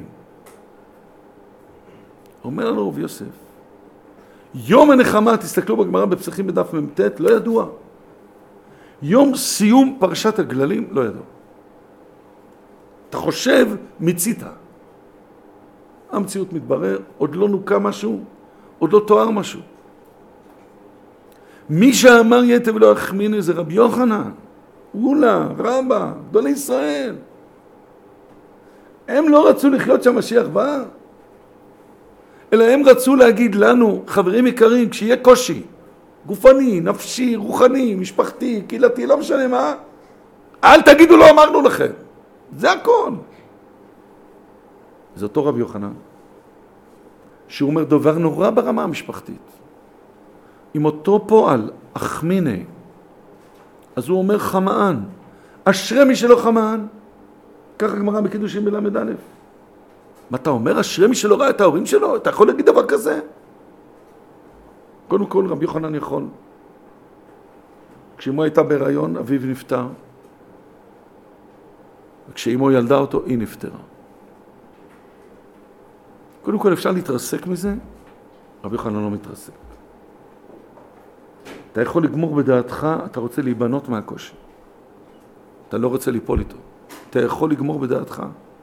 אומר לנו רב יוסף, יום הנחמה, תסתכלו בגמרא בפסחים בדף ממתת, לא ידוע. יום סיום פרשת הגללים, לא ידוע. אתה חושב, מיצית. המציאות מתברר, עוד לא נוקה משהו, עוד לא תואר משהו. מי שאמר יתב ולא יחמינו זה רבי יוחנן, אולה, רבא, גדולי ישראל. הם לא רצו לחיות שהמשיח בא, אלא הם רצו להגיד לנו, חברים יקרים, כשיהיה קושי, גופני, נפשי, רוחני, משפחתי, קהילתי, לא משנה מה, אל תגידו לא אמרנו לכם. זה הכל. זה אותו רבי יוחנן, שהוא אומר דבר נורא ברמה המשפחתית. עם אותו פועל, אחמיני, אז הוא אומר חמאן, אשרי מי שלא חמאן, ככה גמרא בקידושין בלמד א'. מה אתה אומר? אשרי מי שלא ראה את ההורים שלו? אתה יכול להגיד דבר כזה? קודם כל רבי יוחנן יכול. כשאמו הייתה בהיריון, אביו נפטר. וכשאמו ילדה אותו, היא נפטרה. קודם כל אפשר להתרסק מזה, רבי יוחנן לא מתרסק. אתה יכול לגמור בדעתך, אתה רוצה להיבנות מהקושי. אתה לא רוצה ליפול איתו. אתה יכול לגמור בדעתך.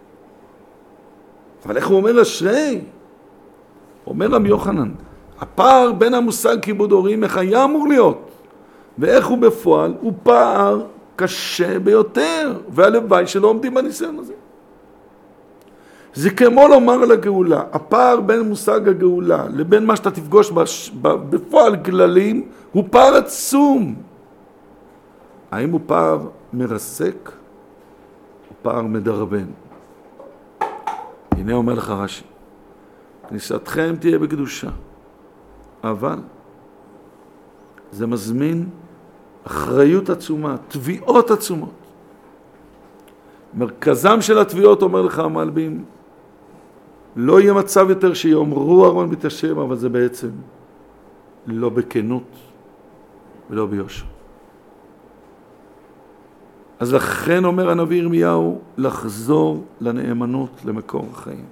אבל איך הוא אומר אשרי? אומר רבי יוחנן, הפער בין המושג כיבוד הורים, איך היה אמור להיות, ואיך הוא בפועל, הוא פער קשה ביותר, והלוואי שלא עומדים בניסיון הזה. זה כמו לומר על הגאולה, הפער בין מושג הגאולה לבין מה שאתה תפגוש בש... בפועל גללים, הוא פער עצום. האם הוא פער מרסק? הוא פער מדרבן. הנה אומר לך רש"י, כניסתכם תהיה בקדושה, אבל זה מזמין אחריות עצומה, תביעות עצומות. מרכזם של התביעות, אומר לך המלבים, לא יהיה מצב יותר שיאמרו ארון בית השם, אבל זה בעצם לא בכנות ולא ביושר. אז לכן אומר הנביא ירמיהו, לחזור לנאמנות למקור החיים.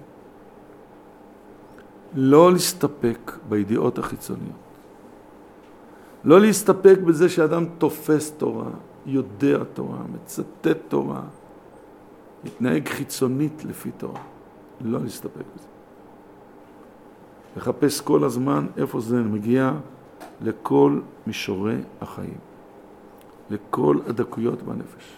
לא להסתפק בידיעות החיצוניות. לא להסתפק בזה שאדם תופס תורה, יודע תורה, מצטט תורה, מתנהג חיצונית לפי תורה. לא להסתפק בזה. לחפש כל הזמן איפה זה מגיע לכל מישורי החיים. לכל הדקויות בנפש.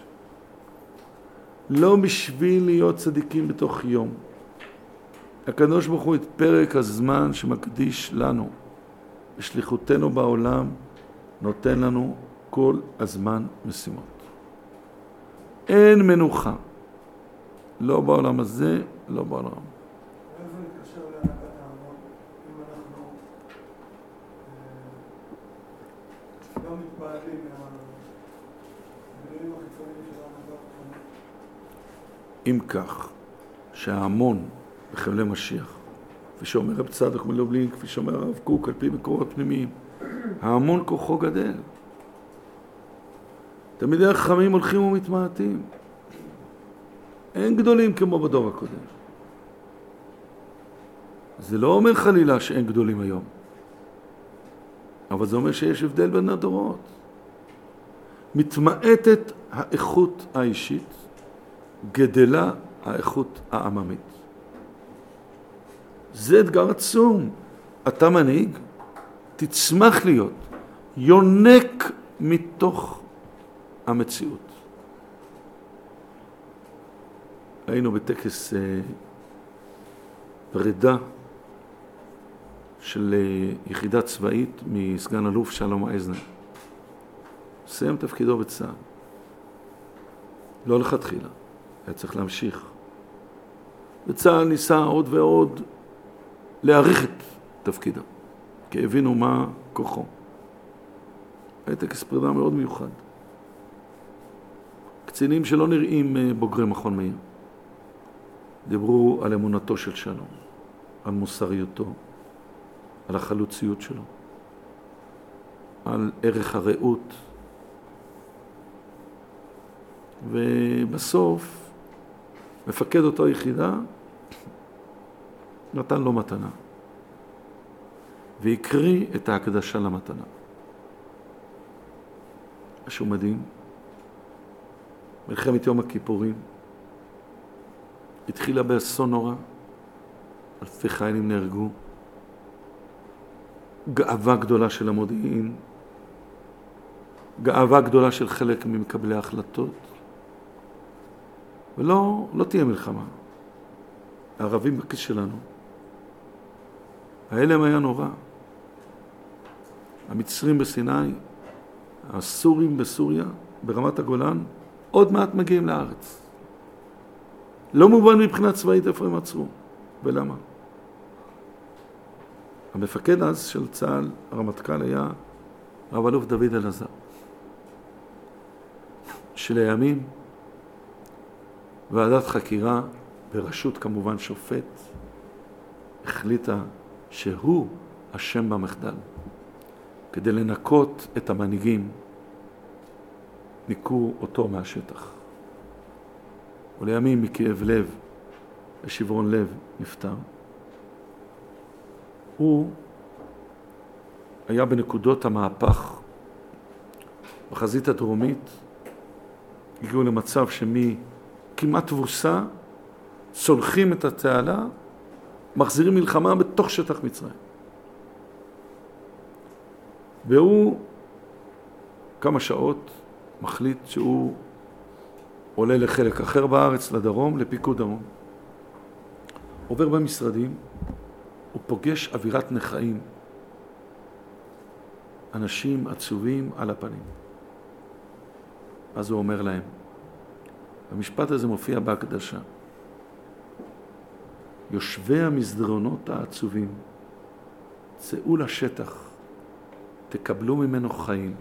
לא בשביל להיות צדיקים בתוך יום. הקדוש ברוך הוא את פרק הזמן שמקדיש לנו בשליחותנו בעולם, נותן לנו כל הזמן משימות. אין מנוחה. לא בעולם הזה, לא בעולם. איפה נתקשר להנהגת ההמון, אם אנחנו לא מתפעלים מהגללים החיצוניים של ההנהגת ההמון? אם כך, שההמון בחבלי משיח, כפי שאומר רב צדוק מלובלין, כפי שאומר הרב קוק, על פי מקורות פנימיים, ההמון כוחו גדל. תלמידי החכמים הולכים ומתמעטים. אין גדולים כמו בדור הקודם. זה לא אומר חלילה שאין גדולים היום. אבל זה אומר שיש הבדל בין הדורות. מתמעטת האיכות האישית, גדלה האיכות העממית. זה אתגר עצום. אתה מנהיג, תצמח להיות, יונק מתוך המציאות. היינו בטקס אה, פרידה של אה, יחידה צבאית מסגן אלוף שלום אייזנר. סיים תפקידו בצה"ל. לא לכתחילה, היה צריך להמשיך. בצה"ל ניסה עוד ועוד להעריך את תפקידו, כי הבינו מה כוחו. היה טקס פרידה מאוד מיוחד. קצינים שלא נראים אה, בוגרי מכון מאיר. דיברו על אמונתו של שלום, על מוסריותו, על החלוציות שלו, על ערך הרעות. ובסוף, מפקד אותו יחידה, נתן לו מתנה. והקריא את ההקדשה למתנה. משהו מדהים. מלחמת יום הכיפורים התחילה באסון נורא. אלפי חיילים נהרגו. גאווה גדולה של המודיעין. גאווה גדולה של חלק ממקבלי ההחלטות. ולא, לא תהיה מלחמה. הערבים בכיס שלנו. ההלם היה נורא. המצרים בסיני, הסורים בסוריה, ברמת הגולן, עוד מעט מגיעים לארץ. לא מובן מבחינה צבאית איפה הם עצרו. ולמה? המפקד אז של צה"ל, הרמטכ"ל, היה רב אלוף דוד אלעזר. שלימים, ועדת חקירה, בראשות כמובן שופט, החליטה שהוא אשם במחדל. כדי לנקות את המנהיגים, ניקו אותו מהשטח. ולימים מכאב לב, ושברון לב נפטר. הוא היה בנקודות המהפך. בחזית הדרומית הגיעו למצב שמי כמעט תבוסה, סולחים את התעלה, מחזירים מלחמה בתוך שטח מצרים. והוא כמה שעות מחליט שהוא עולה לחלק אחר בארץ, לדרום, לפיקוד דרום. עובר במשרדים, הוא פוגש אווירת נחיים. אנשים עצובים על הפנים. אז הוא אומר להם, המשפט הזה מופיע בהקדשה. יושבי המסדרונות העצובים, צאו לשטח, תקבלו ממנו חיים.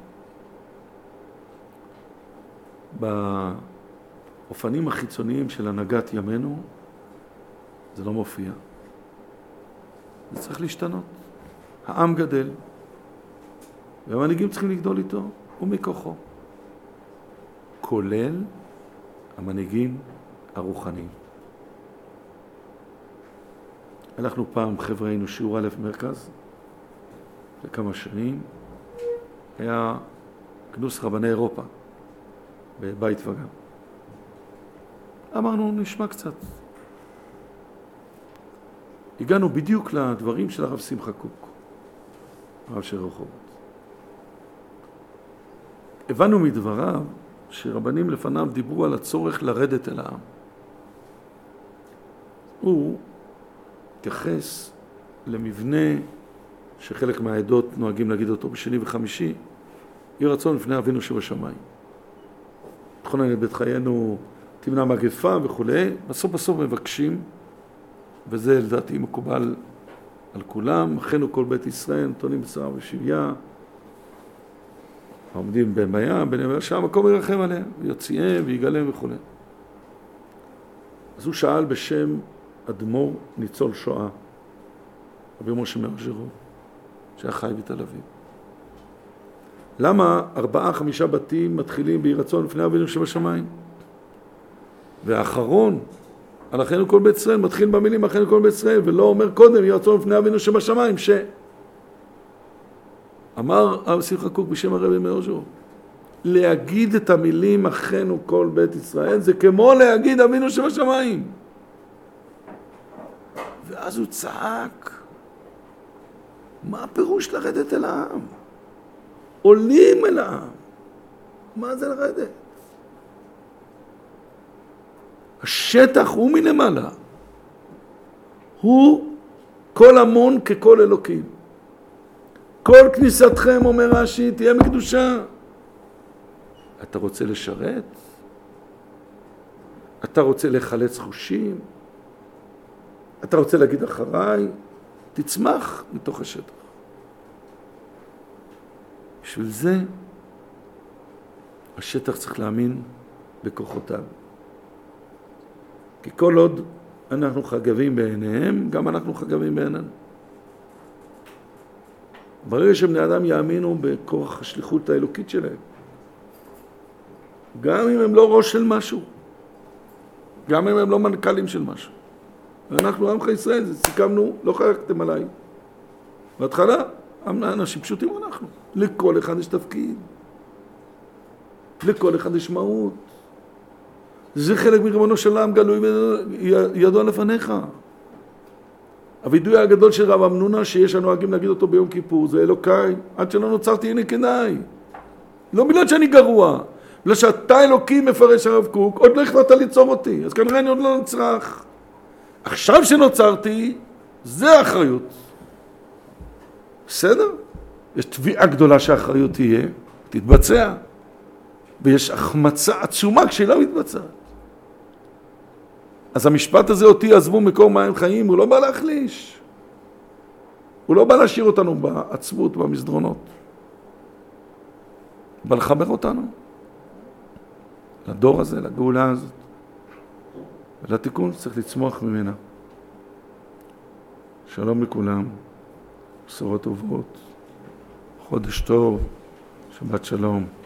באופנים החיצוניים של הנהגת ימינו, זה לא מופיע. זה צריך להשתנות. העם גדל, והמנהיגים צריכים לגדול איתו ומכוחו. כולל המנהיגים הרוחניים. אנחנו פעם, חבר'ה, היינו שיעור א' במרכז, לכמה שנים, היה כנוס רבני אירופה, בבית וגן. אמרנו, נשמע קצת. הגענו בדיוק לדברים של הרב שמחה קוק, הרב של רחובות. הבנו מדבריו שרבנים לפניו דיברו על הצורך לרדת אל העם. הוא התייחס למבנה שחלק מהעדות נוהגים להגיד אותו בשני וחמישי, יהי רצון לפני אבינו שבשמיים. תכונן את בית חיינו, תמנע מגפה וכו'. בסוף בסוף מבקשים, וזה לדעתי מקובל על כולם, אחינו כל בית ישראל, נתונים בצער ושביה, העומדים בין בים, בין ים, שהמקום ירחם עליהם, ויוציאם ויגלם וכו'. אז הוא שאל בשם אדמו"ר ניצול שואה, רבי משה מארג'רוב, שהיה חי בתל אביב. למה ארבעה, חמישה בתים מתחילים ביהי רצון לפני אבינו שבשמיים? והאחרון, על אחינו כל בית ישראל, מתחיל במילים אחינו כל בית ישראל, ולא אומר קודם יהי רצון לפני אבינו שבשמיים, ש... אמר הרב שמחה קוק בשם הרבי מארג'רוב, להגיד את המילים אחינו כל בית ישראל, זה כמו להגיד אבינו שבשמיים. ואז הוא צעק, מה הפירוש לרדת אל העם? עולים אל העם. מה זה לרדת? השטח הוא מלמעלה. הוא כל המון ככל אלוקים. כל כניסתכם, אומר רש"י, תהיה מקדושה. אתה רוצה לשרת? אתה רוצה לחלץ חושים? אתה רוצה להגיד אחריי? תצמח מתוך השטח. בשביל זה השטח צריך להאמין בכוחותיו. כי כל עוד אנחנו חגבים בעיניהם, גם אנחנו חגבים בעינינו. ברגע שבני אדם יאמינו בכוח השליחות האלוקית שלהם, גם אם הם לא ראש של משהו, גם אם הם לא מנכ"לים של משהו. ואנחנו, עמך ישראל, זה סיכמנו, לא חלקתם עליי. בהתחלה, אנשים פשוטים אנחנו. לכל אחד יש תפקיד. לכל אחד יש מהות. זה חלק מריבונו של עולם גלוי וידוע לפניך. הווידוי הגדול של רב אמנונה שיש לנו נוהגים להגיד אותו ביום כיפור, זה אלוקיי, עד שלא נוצרתי הנה כדאי. לא בגלל שאני גרוע, בגלל שאתה אלוקי מפרש הרב קוק, עוד לא החלטת ליצור אותי, אז כנראה אני עוד לא נצרך. עכשיו שנוצרתי, זה האחריות. בסדר? יש תביעה גדולה שהאחריות תהיה, תתבצע. ויש החמצה עצומה כשהיא לא מתבצעת. אז המשפט הזה, אותי עזבו מקור מים חיים, הוא לא בא להחליש. הוא לא בא להשאיר אותנו בעצבות, במסדרונות. הוא בא לחבר אותנו. לדור הזה, לגאולה הזאת. ולתיקון צריך לצמוח ממנה. שלום לכולם. בשורות טובות. חודש טוב. שבת שלום.